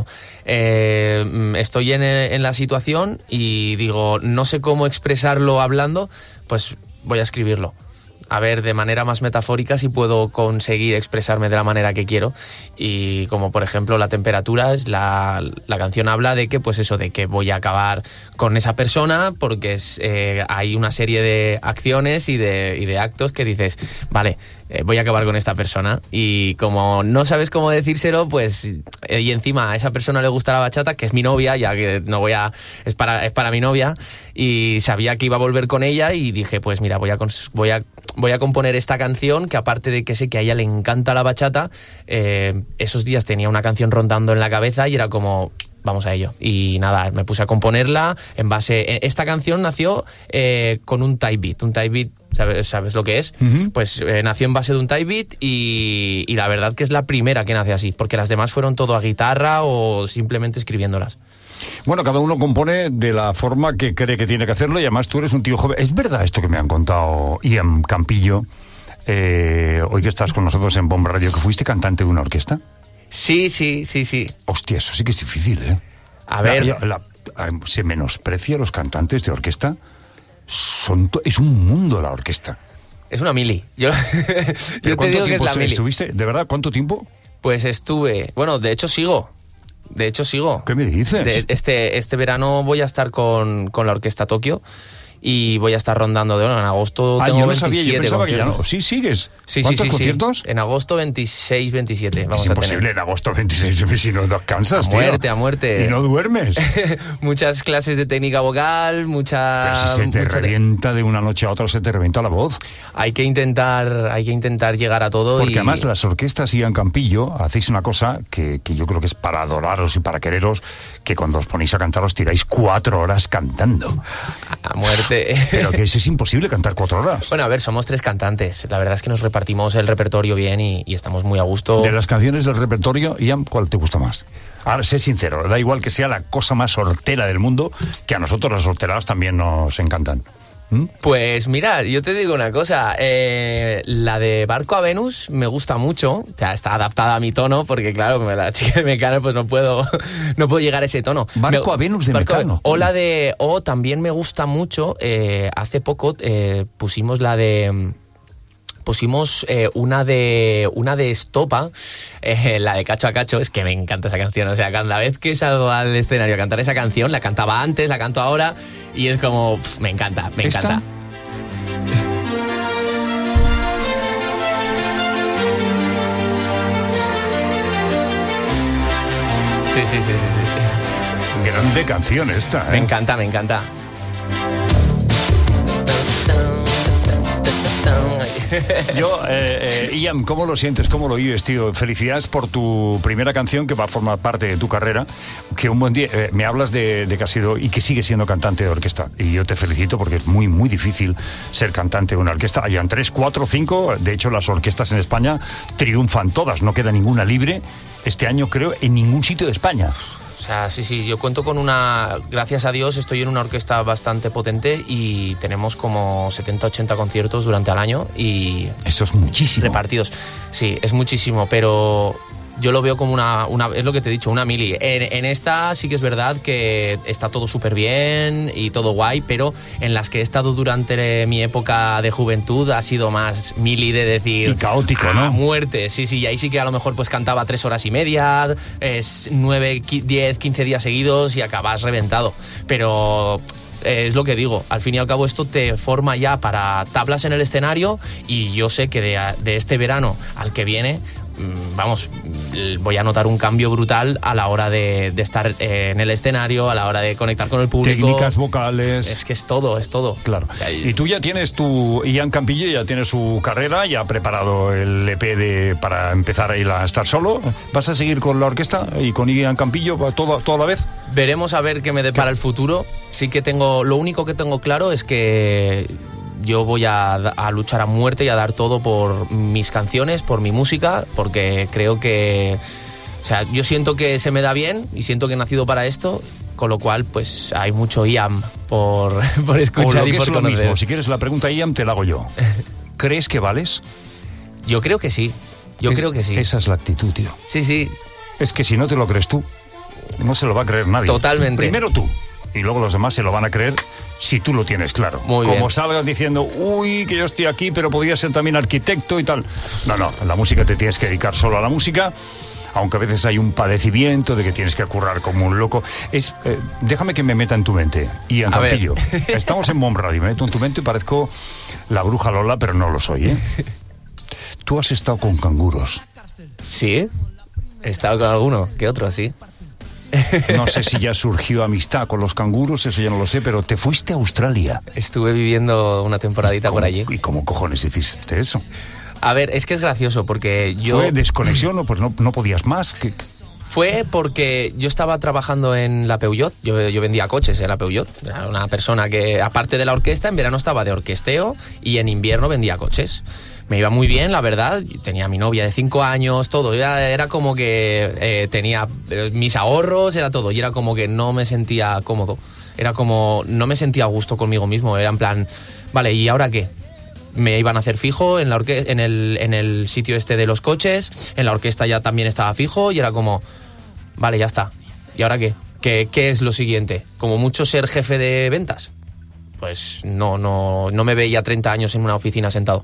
estoy en la situación y digo, no sé cómo expresarlo hablando, pues voy a escribirlo. A ver, de manera más metafórica, si puedo conseguir expresarme de la manera que quiero. Y como por ejemplo La Temperatura, la canción habla de que, pues eso, de que voy a acabar con esa persona porque hay una serie de acciones y de actos que dices, vale, voy a acabar con esta persona. Y como no sabes cómo decírselo, pues y encima a esa persona le gusta la bachata, que es mi novia, ya que es para mi novia, y sabía que iba a volver con ella y dije, pues mira, voy a componer esta canción, que aparte de que sé que a ella le encanta la bachata, esos días tenía una canción rondando en la cabeza y era como, vamos a ello. Y nada, me puse a componerla en base... Esta canción nació con un type beat. Un type beat, ¿sabes lo que es? Uh-huh. Pues nació en base de un type beat y la verdad que es la primera que nace así, porque las demás fueron todo a guitarra o simplemente escribiéndolas. Bueno, cada uno compone de la forma que cree que tiene que hacerlo y además tú eres un tío joven. ¿Es verdad esto que me han contado Iam Campillo, hoy que estás con nosotros en Bomb Radio, que fuiste cantante de una orquesta? Sí. Hostia, eso sí que es difícil, ¿eh? A ver... se menosprecia a los cantantes de orquesta. Es un mundo la orquesta. Es una mili. Yo te digo que es la mili. ¿Estuviste? ¿De verdad? ¿Cuánto tiempo? Pues estuve... Bueno, de hecho sigo. ¿Qué me dices? Este verano voy a estar con la Orquesta Tokio y voy a estar rondando en agosto. Tengo yo no 27 sabía, yo pensaba conciertos. que ya no. Sí, sigues. Sí, ¿Cuántos conciertos? En agosto 26, 27. Es imposible en agosto 26, si no cansas, a muerte. Y no duermes. Muchas clases de técnica vocal, Pero si se te revienta de una noche a otra, se te revienta la voz. Hay que intentar llegar a todo. Porque además las orquestas Iam Campillo hacéis una cosa que yo creo que es para adoraros y para quereros, que cuando os ponéis a cantar os tiráis 4 horas cantando. A muerte. Pero que eso es imposible, cantar 4 horas. Bueno, a ver, somos 3 cantantes. La verdad es que nos repartimos el repertorio bien y estamos muy a gusto. De las canciones del repertorio, Ian, ¿cuál te gusta más? Ahora, sé sincero, da igual que sea la cosa más hortera del mundo, que a nosotros las horteradas también nos encantan. Pues mira, yo te digo una cosa, la de Barco a Venus me gusta mucho, o sea, está adaptada a mi tono, porque claro, la chica de Mecano pues no puedo llegar a ese tono. Barco a Venus de Mecano. O también me gusta mucho, hace poco pusimos una de Estopa, la de Cacho a Cacho. Es que me encanta esa canción, o sea, cada vez que salgo al escenario a cantar esa canción, la cantaba antes, la canto ahora, y es como, me encanta, me encanta. Sí. Grande canción esta, ¿eh? Me encanta. Yo, Ian, ¿cómo lo sientes? ¿Cómo lo vives, tío? Felicidades por tu primera canción que va a formar parte de tu carrera. Que un buen día me hablas de que has sido y que sigues siendo cantante de orquesta. Y yo te felicito porque es muy, muy difícil ser cantante de una orquesta. Hayan 3, 4, 5. De hecho, las orquestas en España triunfan todas. No queda ninguna libre este año, creo, en ningún sitio de España. O sea, sí, yo cuento con gracias a Dios estoy en una orquesta bastante potente y tenemos como 70-80 conciertos durante el año y... Eso es muchísimo. Repartidos. Sí, es muchísimo, pero yo lo veo como es lo que te he dicho, una mili. En esta sí que es verdad que está todo súper bien y todo guay, pero en las que he estado durante mi época de juventud ha sido más mili de decir... Y caótico, ¿no? Muerte, sí, y ahí sí que a lo mejor pues cantaba 3 horas y media, 9, 10, 15 días seguidos y acabas reventado. Pero... es lo que digo, al fin y al cabo esto te forma ya para tablas en el escenario y yo sé que de este verano al que viene, vamos, voy a notar un cambio brutal a la hora de estar en el escenario, a la hora de conectar con el público. Técnicas vocales. Es que es todo. Claro. Y tú ya tienes Ian Campillo ya tiene su carrera, ya ha preparado el EP para empezar a ir a estar solo. ¿Vas a seguir con la orquesta y con Ian Campillo toda la vez? Veremos a ver qué me depara el futuro. Sí que lo único que tengo claro es que yo voy a luchar a muerte y a dar todo por mis canciones, por mi música, porque creo que... O sea, yo siento que se me da bien y siento que he nacido para esto, con lo cual, pues hay mucho Iam por escuchar o lo y que por es lo conocer. mismo. Si quieres la pregunta Iam, te la hago yo. ¿Crees que vales? Yo creo que sí. Creo que sí. Esa es la actitud, tío. Sí. Es que si no te lo crees tú, no se lo va a creer nadie. Totalmente. Primero tú. Y luego los demás se lo van a creer si tú lo tienes claro. Muy bien. Como salgas diciendo, uy, que yo estoy aquí, pero podría ser también arquitecto y tal. No, la música te tienes que dedicar solo a la música, aunque a veces hay un padecimiento de que tienes que currar como un loco. Déjame que me meta en tu mente. Y en Campillo, estamos en Bomb Radio, me meto en tu mente y parezco la bruja Lola, pero no lo soy, ¿eh? Tú has estado con canguros. Sí, he estado con alguno, que otro, sí. No sé si ya surgió amistad con los canguros, eso ya no lo sé, pero te fuiste a Australia. Estuve viviendo una temporadita por allí. ¿Y cómo cojones hiciste eso? A ver, es que es gracioso porque yo... ¿Fue desconexión o pues no podías más? Fue porque yo estaba trabajando en la Peugeot, yo vendía coches en la Peugeot. Era una persona que, aparte de la orquesta, en verano estaba de orquesteo y en invierno vendía coches. Me iba muy bien, la verdad. Tenía a mi novia de 5 años, todo. Era como que tenía mis ahorros, era todo. Y era como que no me sentía cómodo. Era como, no me sentía a gusto conmigo mismo. Era en plan, vale, ¿y ahora qué? Me iban a hacer fijo en el sitio este de los coches. En la orquesta ya también estaba fijo. Y era como, vale, ya está. ¿Y ahora qué? ¿Qué es lo siguiente? Como mucho ser jefe de ventas. Pues no me veía 30 años en una oficina sentado.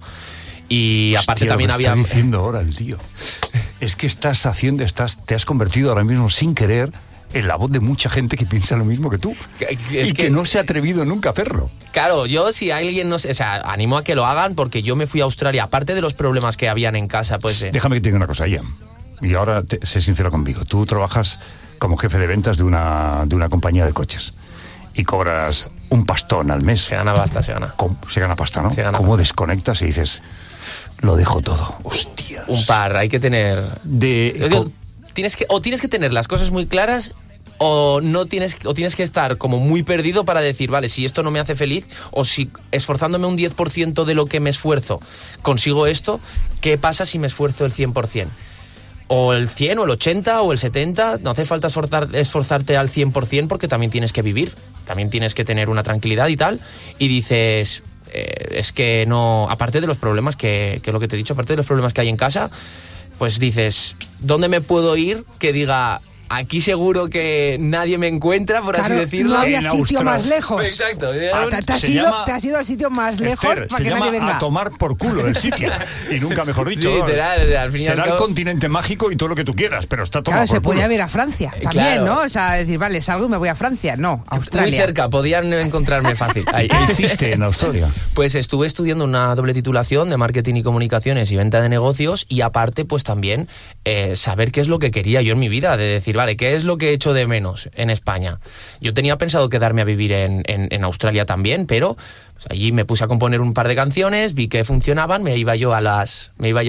Y aparte también había... Está diciendo ahora el tío. Es que te has convertido ahora mismo sin querer en la voz de mucha gente que piensa lo mismo que tú. Que no se ha atrevido nunca a hacerlo. Claro, yo si alguien no sé, o sea, animo a que lo hagan porque yo me fui a Australia, aparte de los problemas que habían en casa, pues... Déjame que te diga una cosa, Ian. Y ahora sé sincero conmigo. Tú trabajas como jefe de ventas de una compañía de coches y cobras un pastón al mes. Se gana pasta, se gana. Se gana pasta, ¿no? ¿Cómo desconectas y dices, lo dejo todo? Hostias. Un par, hay que tener... Tienes que tener las cosas muy claras o tienes que estar como muy perdido para decir, vale, si esto no me hace feliz, o si esforzándome un 10% de lo que me esfuerzo consigo esto, ¿qué pasa si me esfuerzo el 100%? O el 100, o el 80, o el 70, no hace falta esforzarte al 100% porque también tienes que vivir, también tienes que tener una tranquilidad y tal, y dices, es que no, aparte de los problemas que lo que te he dicho, aparte de los problemas que hay en casa, pues dices, ¿dónde me puedo ir que diga... Aquí seguro que nadie me encuentra, por así decirlo. No había sitio más lejos. Exacto. Te has ido al sitio más lejos, Esther, para se que llama nadie venga. a tomar por culo el sitio. Y nunca mejor dicho. Sí, literal, al fin y al será el cabo... continente mágico y todo lo que tú quieras, pero está tomado Claro, por se culo. podía ir a Francia también, Claro. ¿no? O sea, decir, vale, salgo y me voy a Francia. No, a Australia. Muy cerca, podían encontrarme fácil. Ahí. ¿Qué hiciste en Australia? Pues estuve estudiando una doble titulación de marketing y comunicaciones y venta de negocios, y aparte pues también saber qué es lo que quería yo en mi vida, de decir, vale, ¿qué es lo que he hecho de menos en España? Yo tenía pensado quedarme a vivir en Australia también, pero pues, allí me puse a componer un par de canciones, vi que funcionaban, me iba yo a las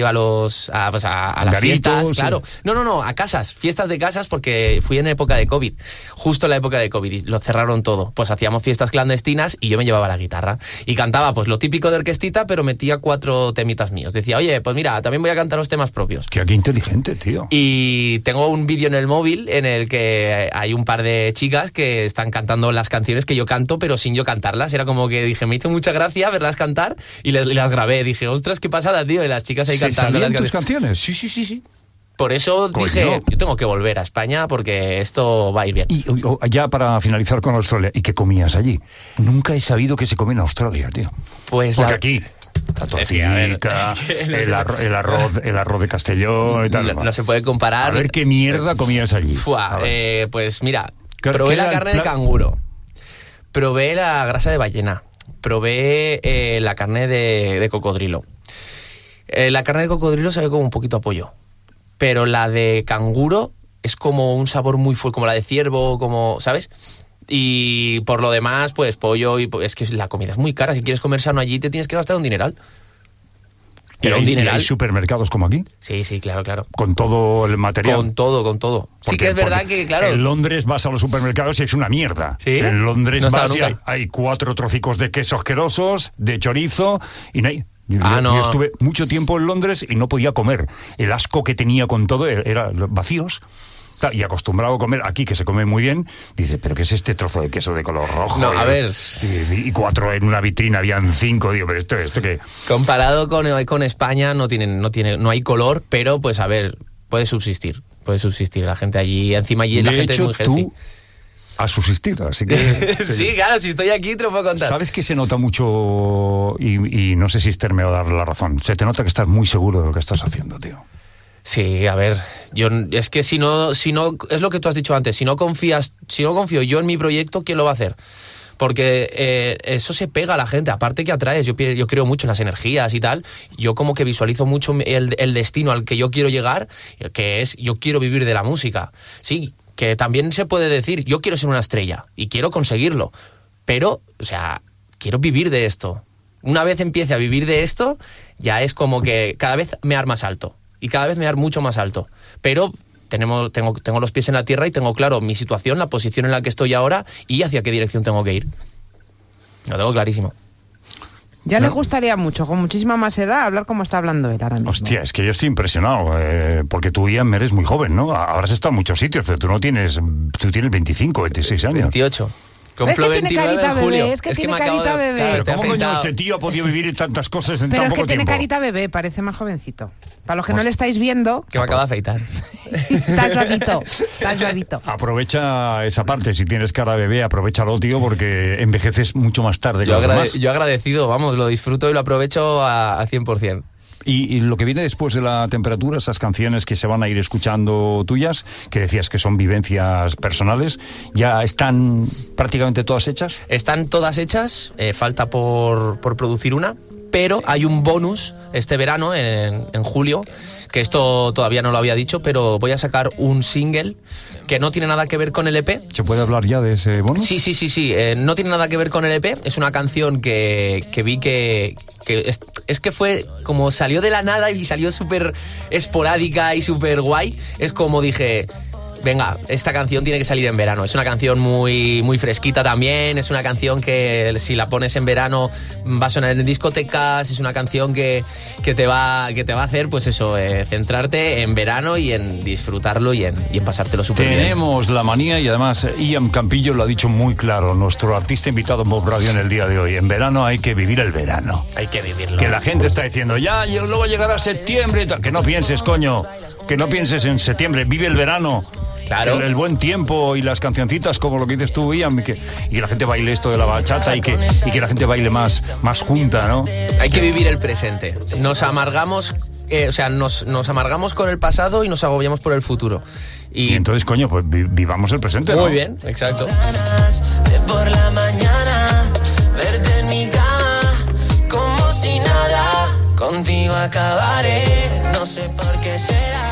Garitos, fiestas, sí. claro. No, a casas, fiestas de casas, porque fui en época de COVID, justo en la época de COVID, y lo cerraron todo. Pues hacíamos fiestas clandestinas y yo me llevaba la guitarra y cantaba pues lo típico de orquestita, pero metía 4 temitas míos. Decía, oye, pues mira, también voy a cantar los temas propios. Qué inteligente, tío. Y tengo un vídeo en el móvil en el que hay un par de chicas que están cantando las canciones que yo canto, pero sin yo cantarlas. Era como que dije, me hizo mucha gracia verlas cantar y las grabé. Dije, ostras, qué pasada, tío. Y las chicas ahí ¿Se cantando salían las tus canciones? Sí. Por eso Coño. dije, yo tengo que volver a España porque esto va a ir bien. Y ya para finalizar con Australia, ¿y qué comías allí? Nunca he sabido que se come en Australia, tío. Pues Porque aquí... La Es que, a ver, tortilla, es que no el arroz de Castellón y tal. no se puede comparar. A ver qué mierda comías allí. Fua, A ver. pues mira, ¿Qué probé era la el carne de canguro, probé la grasa de ballena, probé la carne de cocodrilo. La carne de cocodrilo sabe como un poquito a pollo, pero la de canguro es como un sabor muy fuerte, como la de ciervo, como, ¿sabes? Y por lo demás, pues pollo, y es que la comida es muy cara. Si quieres comer sano allí te tienes que gastar un dineral. ¿Y Pero un hay dineral. supermercados como aquí? Sí, claro. Con todo el material. Con todo. Sí Porque- que es verdad porque que, claro... En Londres vas a los supermercados y es una mierda. ¿Sí? En Londres No he estado vas y nunca. hay 4 trocicos de queso asquerosos, de chorizo y no hay. Yo no. estuve mucho tiempo en Londres y no podía comer. El asco que tenía con todo era vacíos. Y acostumbrado a comer aquí, que se come muy bien, dice, ¿pero qué es este trozo de queso de color rojo? No, a ver. Y 4 en una vitrina, habían 5. Digo, ¿pero esto qué? Comparado con España no hay color, pero pues a ver, puede subsistir la gente allí, encima allí la De gente hecho, es muy healthy. tú has subsistido, así que... Sí, claro, si estoy aquí te lo puedo contar. ¿Sabes que se nota mucho, y no sé si Esther me va a dar la razón, se te nota que estás muy seguro de lo que estás haciendo, tío? Sí, a ver, es que si no, es lo que tú has dicho antes, si no confío yo en mi proyecto, ¿quién lo va a hacer? Porque eso se pega a la gente, aparte que atraes, yo creo mucho en las energías y tal, yo como que visualizo mucho el destino al que yo quiero llegar, que es, yo quiero vivir de la música. Sí, que también se puede decir, yo quiero ser una estrella y quiero conseguirlo, pero, o sea, quiero vivir de esto. Una vez empiece a vivir de esto, ya es como que cada vez me ar más alto. Y cada vez me dar mucho más alto. Pero tengo los pies en la tierra y tengo claro mi situación, la posición en la que estoy ahora y hacia qué dirección tengo que ir. Lo tengo clarísimo. Ya le gustaría mucho, con muchísima más edad, hablar como está hablando él ahora mismo. Hostia, es que yo estoy impresionado, porque tú, Ian, eres muy joven, ¿no? Habrás estado en muchos sitios, pero tú tienes 25, 26 años. 28. Es Cumplo que tiene 29 carita en julio. bebé, es que tiene me acabo carita bebé. claro, Pero estoy ¿cómo coño afeitado. este tío ha podido vivir tantas cosas en Pero tan es que poco tiene tiempo? carita bebé, parece más jovencito. Para los que no le estáis viendo, Que me acabo de afeitar. tan suavito. Aprovecha esa parte, si tienes cara bebé, aprovechalo, tío, porque envejeces mucho más tarde que los demás. Yo agradecido, vamos, lo disfruto y lo aprovecho a 100%. Y lo que viene después de la temperatura, esas canciones que se van a ir escuchando tuyas, que decías que son vivencias personales, ¿ya están prácticamente todas hechas? Están todas hechas, falta por producir una, pero hay un bonus este verano, en julio, que esto todavía no lo había dicho, pero voy a sacar un single que no tiene nada que ver con el EP. ¿Se puede hablar ya de ese bonus? Sí. No tiene nada que ver con el EP. Es una canción que vi que es que fue como salió de la nada y salió súper esporádica y súper guay. Es como dije, venga, esta canción tiene que salir en verano. Es una canción muy, muy fresquita también, es una canción que si la pones en verano va a sonar en discotecas, es una canción que te va a hacer, pues eso, centrarte en verano y en disfrutarlo y en pasártelo súper bien. Tenemos la manía, y además Ian Campillo lo ha dicho muy claro, nuestro artista invitado en Bob Radio en el día de hoy. En verano hay que vivir el verano. Hay que vivirlo. Que la gente está diciendo, ya, luego llegará septiembre y tal. Que no pienses, coño, que no pienses en septiembre, vive el verano. Claro. El buen tiempo y las cancioncitas, como lo que dices tú, Ian, y que la gente baile esto de la bachata y que la gente baile más junta, ¿no? Hay que vivir el presente. Nos amargamos, nos amargamos con el pasado y nos agobiamos por el futuro. Y entonces, coño, pues vivamos el presente, ¿no? Muy bien, exacto. Por la mañana, verte en mi cama, como si nada, contigo acabaré, no sé por qué será.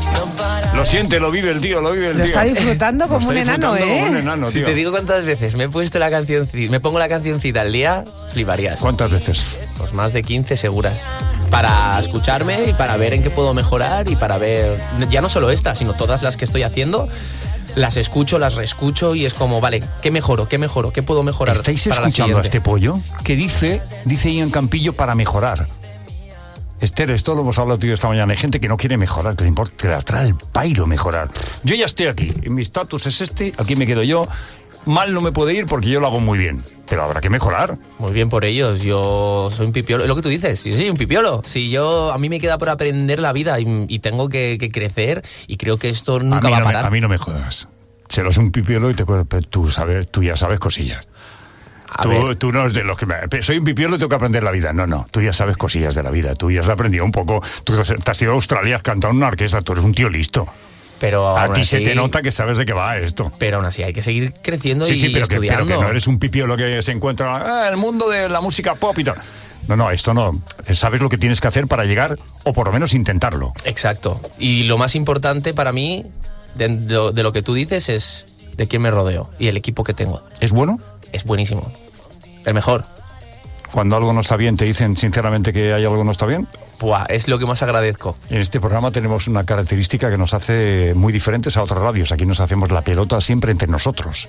Lo siente, lo vive el tío, Lo está disfrutando como un enano, ¿eh? Como un enano, si tío. te digo cuántas veces me he puesto me pongo la cancioncita al día, fliparías. ¿Cuántas veces? Pues más de 15 seguras. Para escucharme y para ver en qué puedo mejorar y para ver, ya no solo esta, sino todas las que estoy haciendo. Las escucho, las reescucho y es como, vale, ¿qué mejoro? ¿Qué puedo mejorar? ¿Estáis para escuchando a este pollo? Que dice Ian Campillo para mejorar. Esther, esto lo hemos hablado tú y yo esta mañana. Hay gente que no quiere mejorar, que le importa, que le atrae el pairo mejorar. Yo ya estoy aquí, mi estatus es este, aquí me quedo yo. Mal no me puede ir porque yo lo hago muy bien, pero habrá que mejorar. Muy bien por ellos, yo soy un pipiolo, lo que tú dices, yo soy un pipiolo. Si a mí me queda por aprender la vida y tengo que crecer y creo que esto nunca va a parar. A mí no me jodas. Serás un pipiolo y tú ya sabes cosillas. Tú no es de los que soy un pipiolo y tengo que aprender la vida. No, tú ya sabes cosillas de la vida. Tú ya has aprendido un poco. Tú te has ido a Australia, has cantado en una orquesta. Tú eres un tío listo. Pero a ti así, se te nota que sabes de qué va esto. Pero aún así hay que seguir creciendo y pero estudiando. pero que no eres un pipiolo que se encuentra el mundo de la música pop y tal. No, esto no. Sabes lo que tienes que hacer para llegar, o por lo menos intentarlo. Exacto. Y lo más importante para mí, de lo que tú dices, es de quién me rodeo y el equipo que tengo. ¿Es bueno? Es buenísimo. El mejor. Cuando algo no está bien, ¿te dicen sinceramente que hay algo que no está bien? Es lo que más agradezco. En este programa tenemos una característica que nos hace muy diferentes a otras radios. Aquí nos hacemos la pelota siempre entre nosotros.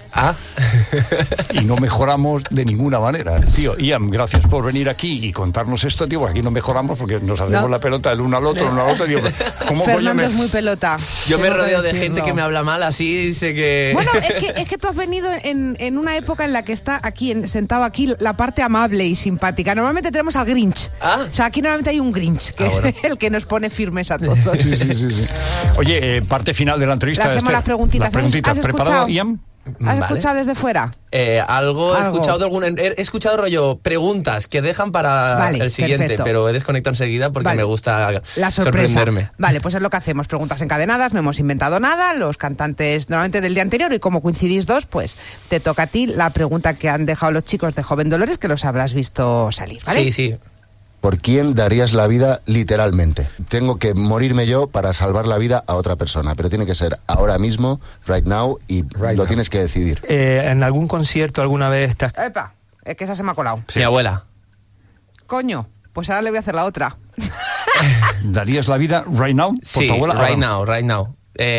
Y no mejoramos de ninguna manera. Tío, Ian, gracias por venir aquí y contarnos esto, tío. Aquí no mejoramos porque nos hacemos la pelota el uno al otro, Digo, ¿cómo Fernando es muy pelota. Yo me rodeo de gente que me habla mal, así sé que... Bueno, es que tú has venido en una época en la que está aquí, sentado aquí, la parte amable y simpática. Normalmente tenemos al Grinch. O sea, aquí normalmente hay un Grinch, que es el que nos pone firmes a todos. Sí. Oye, parte final de la entrevista. Le hacemos las preguntitas. ¿Has ¿Preparado, Ian? ¿Has escuchado desde fuera? Algo he escuchado de algún... He escuchado rollo preguntas que dejan para el siguiente, perfecto. Pero he desconectado enseguida porque me gusta la sorprenderme. Vale, pues es lo que hacemos, preguntas encadenadas, no hemos inventado nada, los cantantes normalmente del día anterior, y como coincidís dos, pues te toca a ti la pregunta que han dejado los chicos de Joven Dolores, que los habrás visto salir, ¿vale? Sí. ¿Por quién darías la vida literalmente? Tengo que morirme yo para salvar la vida a otra persona, pero tiene que ser ahora mismo, right now, y lo tienes que decidir. ¿En algún concierto alguna vez estás...? Epa, es que esa se me ha colado. Sí. Mi abuela. Coño, pues ahora le voy a hacer la otra. ¿Darías la vida right now? Sí, tu abuela? right now.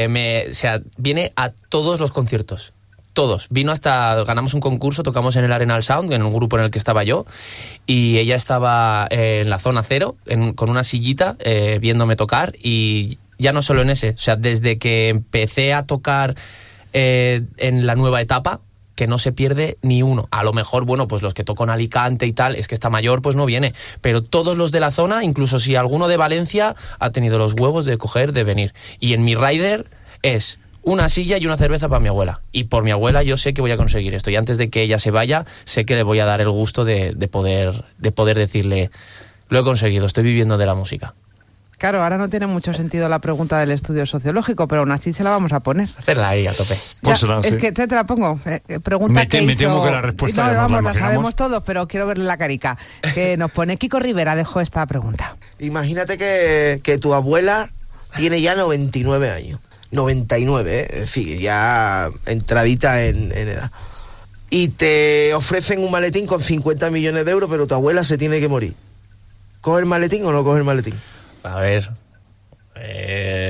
Viene a todos los conciertos. Todos. Ganamos un concurso, tocamos en el Arenal Sound, en un grupo en el que estaba yo, y ella estaba en la zona cero, con una sillita, viéndome tocar, y ya no solo en ese, desde que empecé a tocar en la nueva etapa, que no se pierde ni uno. A lo mejor, pues los que toco en Alicante y tal, es que está mayor, pues no viene. Pero todos los de la zona, incluso si alguno de Valencia, ha tenido los huevos de venir. Y en mi rider es una silla y una cerveza para mi abuela. Y por mi abuela yo sé que voy a conseguir esto. Y antes de que ella se vaya, sé que le voy a dar el gusto de poder decirle, lo he conseguido, estoy viviendo de la música. Claro, ahora no tiene mucho sentido la pregunta del estudio sociológico, pero aún así se la vamos a poner. Hacerla ahí a tope. Es que te la pongo. Pregunta me temo que la respuesta la sabemos todos, pero quiero verle la carica. Que nos pone Kiko Rivera, dejó esta pregunta. Imagínate que tu abuela tiene ya 99 años. 99, en fin, ya entradita en edad. Y te ofrecen un maletín con 50 millones de euros, pero tu abuela se tiene que morir. ¿Coge el maletín o no coge el maletín? A ver...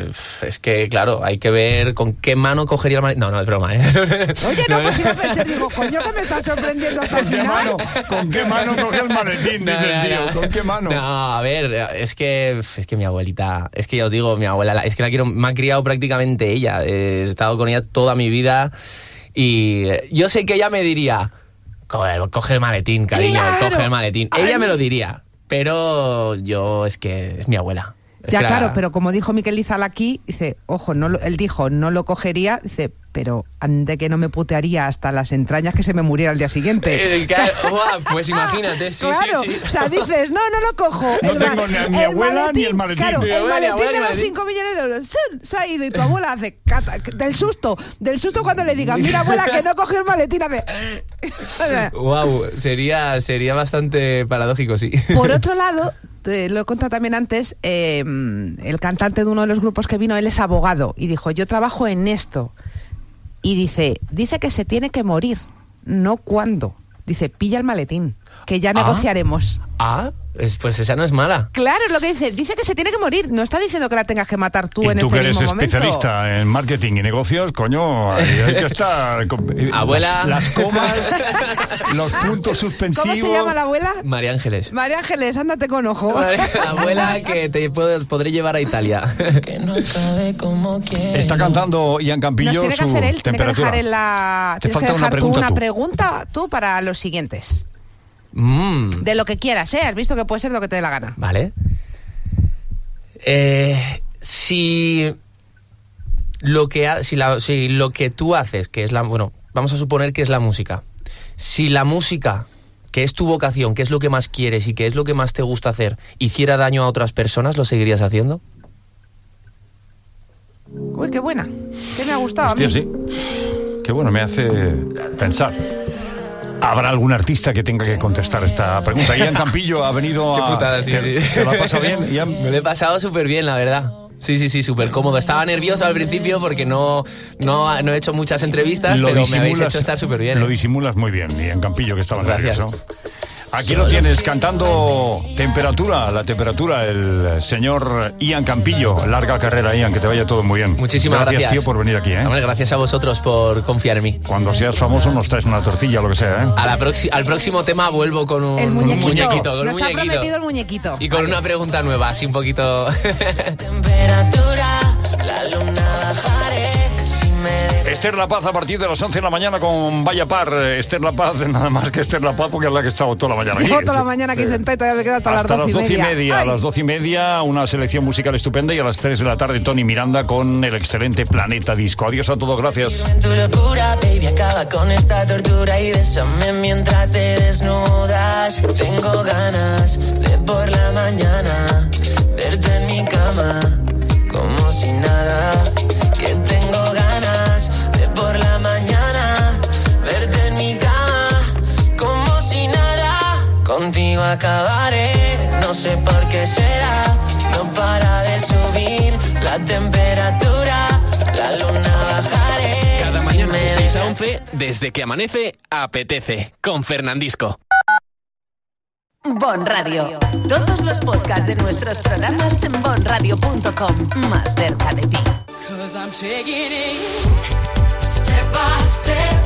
es que, claro, hay que ver con qué mano cogería el maletín. No, es broma, ¿eh? Oye, no, pues yo pensé, digo, coño, que me está sorprendiendo hasta el final. ¿Con qué mano coge el maletín? Dice el tío, ¿con qué mano? No, a ver, es que mi abuelita, es que ya os digo, mi abuela, es que la quiero, me ha criado prácticamente ella. He estado con ella toda mi vida y yo sé que ella me diría, coge el maletín, cariño, ¡Claro! Coge el maletín. Ay. Ella me lo diría, pero yo, es que es mi abuela. Es Ya, que claro, pero como dijo Miquel Izal aquí, dice, ojo, él dijo, no lo cogería, dice, pero ande que no me putearía hasta las entrañas que se me muriera al día siguiente. Claro, pues imagínate, sí, claro, sí. o sea, dices, no lo cojo. No tengo ni a mi abuela ni el maletín. Claro, Ni el abuela, ni maletín abuela, de ni los maletín. 5 millones de euros, ¡sun! Se ha ido y tu abuela hace cata, del susto cuando le digan, mira abuela que no cogió el maletín, hace... Wow, sería bastante paradójico, sí. Por otro lado, te lo he contado también antes, el cantante de uno de los grupos que vino, él es abogado y dijo, yo trabajo en esto. Y dice que se tiene que morir, no cuándo. Dice, pilla el maletín, que ya negociaremos. Pues esa no es mala. Claro, es lo que dice que se tiene que morir, no está diciendo que la tengas que matar tú en Y tú este que eres mismo momento. especialista en marketing y negocios, coño, hay que estar... Abuela. Las comas, los puntos suspensivos... ¿Cómo se llama la abuela? María Ángeles. María Ángeles, ándate con ojo. Abuela, que te podré llevar a Italia. Está cantando Ian Campillo Nos tiene que su hacer él, tiene que temperatura. dejar en la... Te tienes falta que una dejar pregunta tú una tú. pregunta tú para los siguientes. De lo que quieras, ¿eh? Has visto que puede ser lo que te dé la gana. Vale. Si lo que tú haces, que es vamos a suponer que es la música. Si la música, que es tu vocación, que es lo que más quieres y que es lo que más te gusta hacer, hiciera daño a otras personas, ¿lo seguirías haciendo? Uy, qué buena. Que me ha gustado Hostia, a mí. sí. Qué bueno, me hace pensar. ¿Habrá algún artista que tenga que contestar esta pregunta? Ian Campillo ha venido Qué a... putada, sí. ¿Te lo ha pasado bien, Ian? Me lo he pasado súper bien, la verdad. Sí, súper cómodo. Estaba nervioso al principio porque no he hecho muchas entrevistas, pero me habéis hecho estar súper bien. Lo disimulas muy bien, Ian Campillo, que estaba Gracias. nervioso. Aquí lo tienes, cantando la temperatura, el señor Ian Campillo. Larga carrera, Ian, que te vaya todo muy bien. Muchísimas gracias. Tío, por venir aquí, ¿eh? Hombre, gracias a vosotros por confiar en mí. Cuando seas famoso nos traes una tortilla o lo que sea, ¿eh? Al próximo tema vuelvo con El muñequito. con un Nos ha muñequito. prometido el muñequito. Y con una pregunta nueva, así un poquito... Temperatura, la luna bajaré. Si me Esther La Paz a partir de las 11 de la mañana con Vaya Par. Esther La Paz, nada más que Esther La Paz, porque es la que ha estado toda la mañana aquí. Llevo toda la mañana aquí sentada y todavía me queda hasta las 12:30. A las 12:30, una selección musical estupenda, y a las 3 de la tarde Tony Miranda con el excelente Planeta Disco. Adiós a todos, gracias. en tu locura, baby, acaba con esta tortura y bésame mientras te desnudas. Tengo ganas de por la mañana verte en mi cama como si nada. Que tengo ganas de por la mañana verte en mi cama como si nada. Contigo acabaré, no sé por qué será. No para de subir la temperatura, la luna bajaré. Cada mañana de 6 a 11, desde que amanece, apetece, con Fernandisco. Bon Radio. Todos los podcasts de nuestros programas en bonradio.com. Más cerca de ti. 'Cause I'm taking it step by step.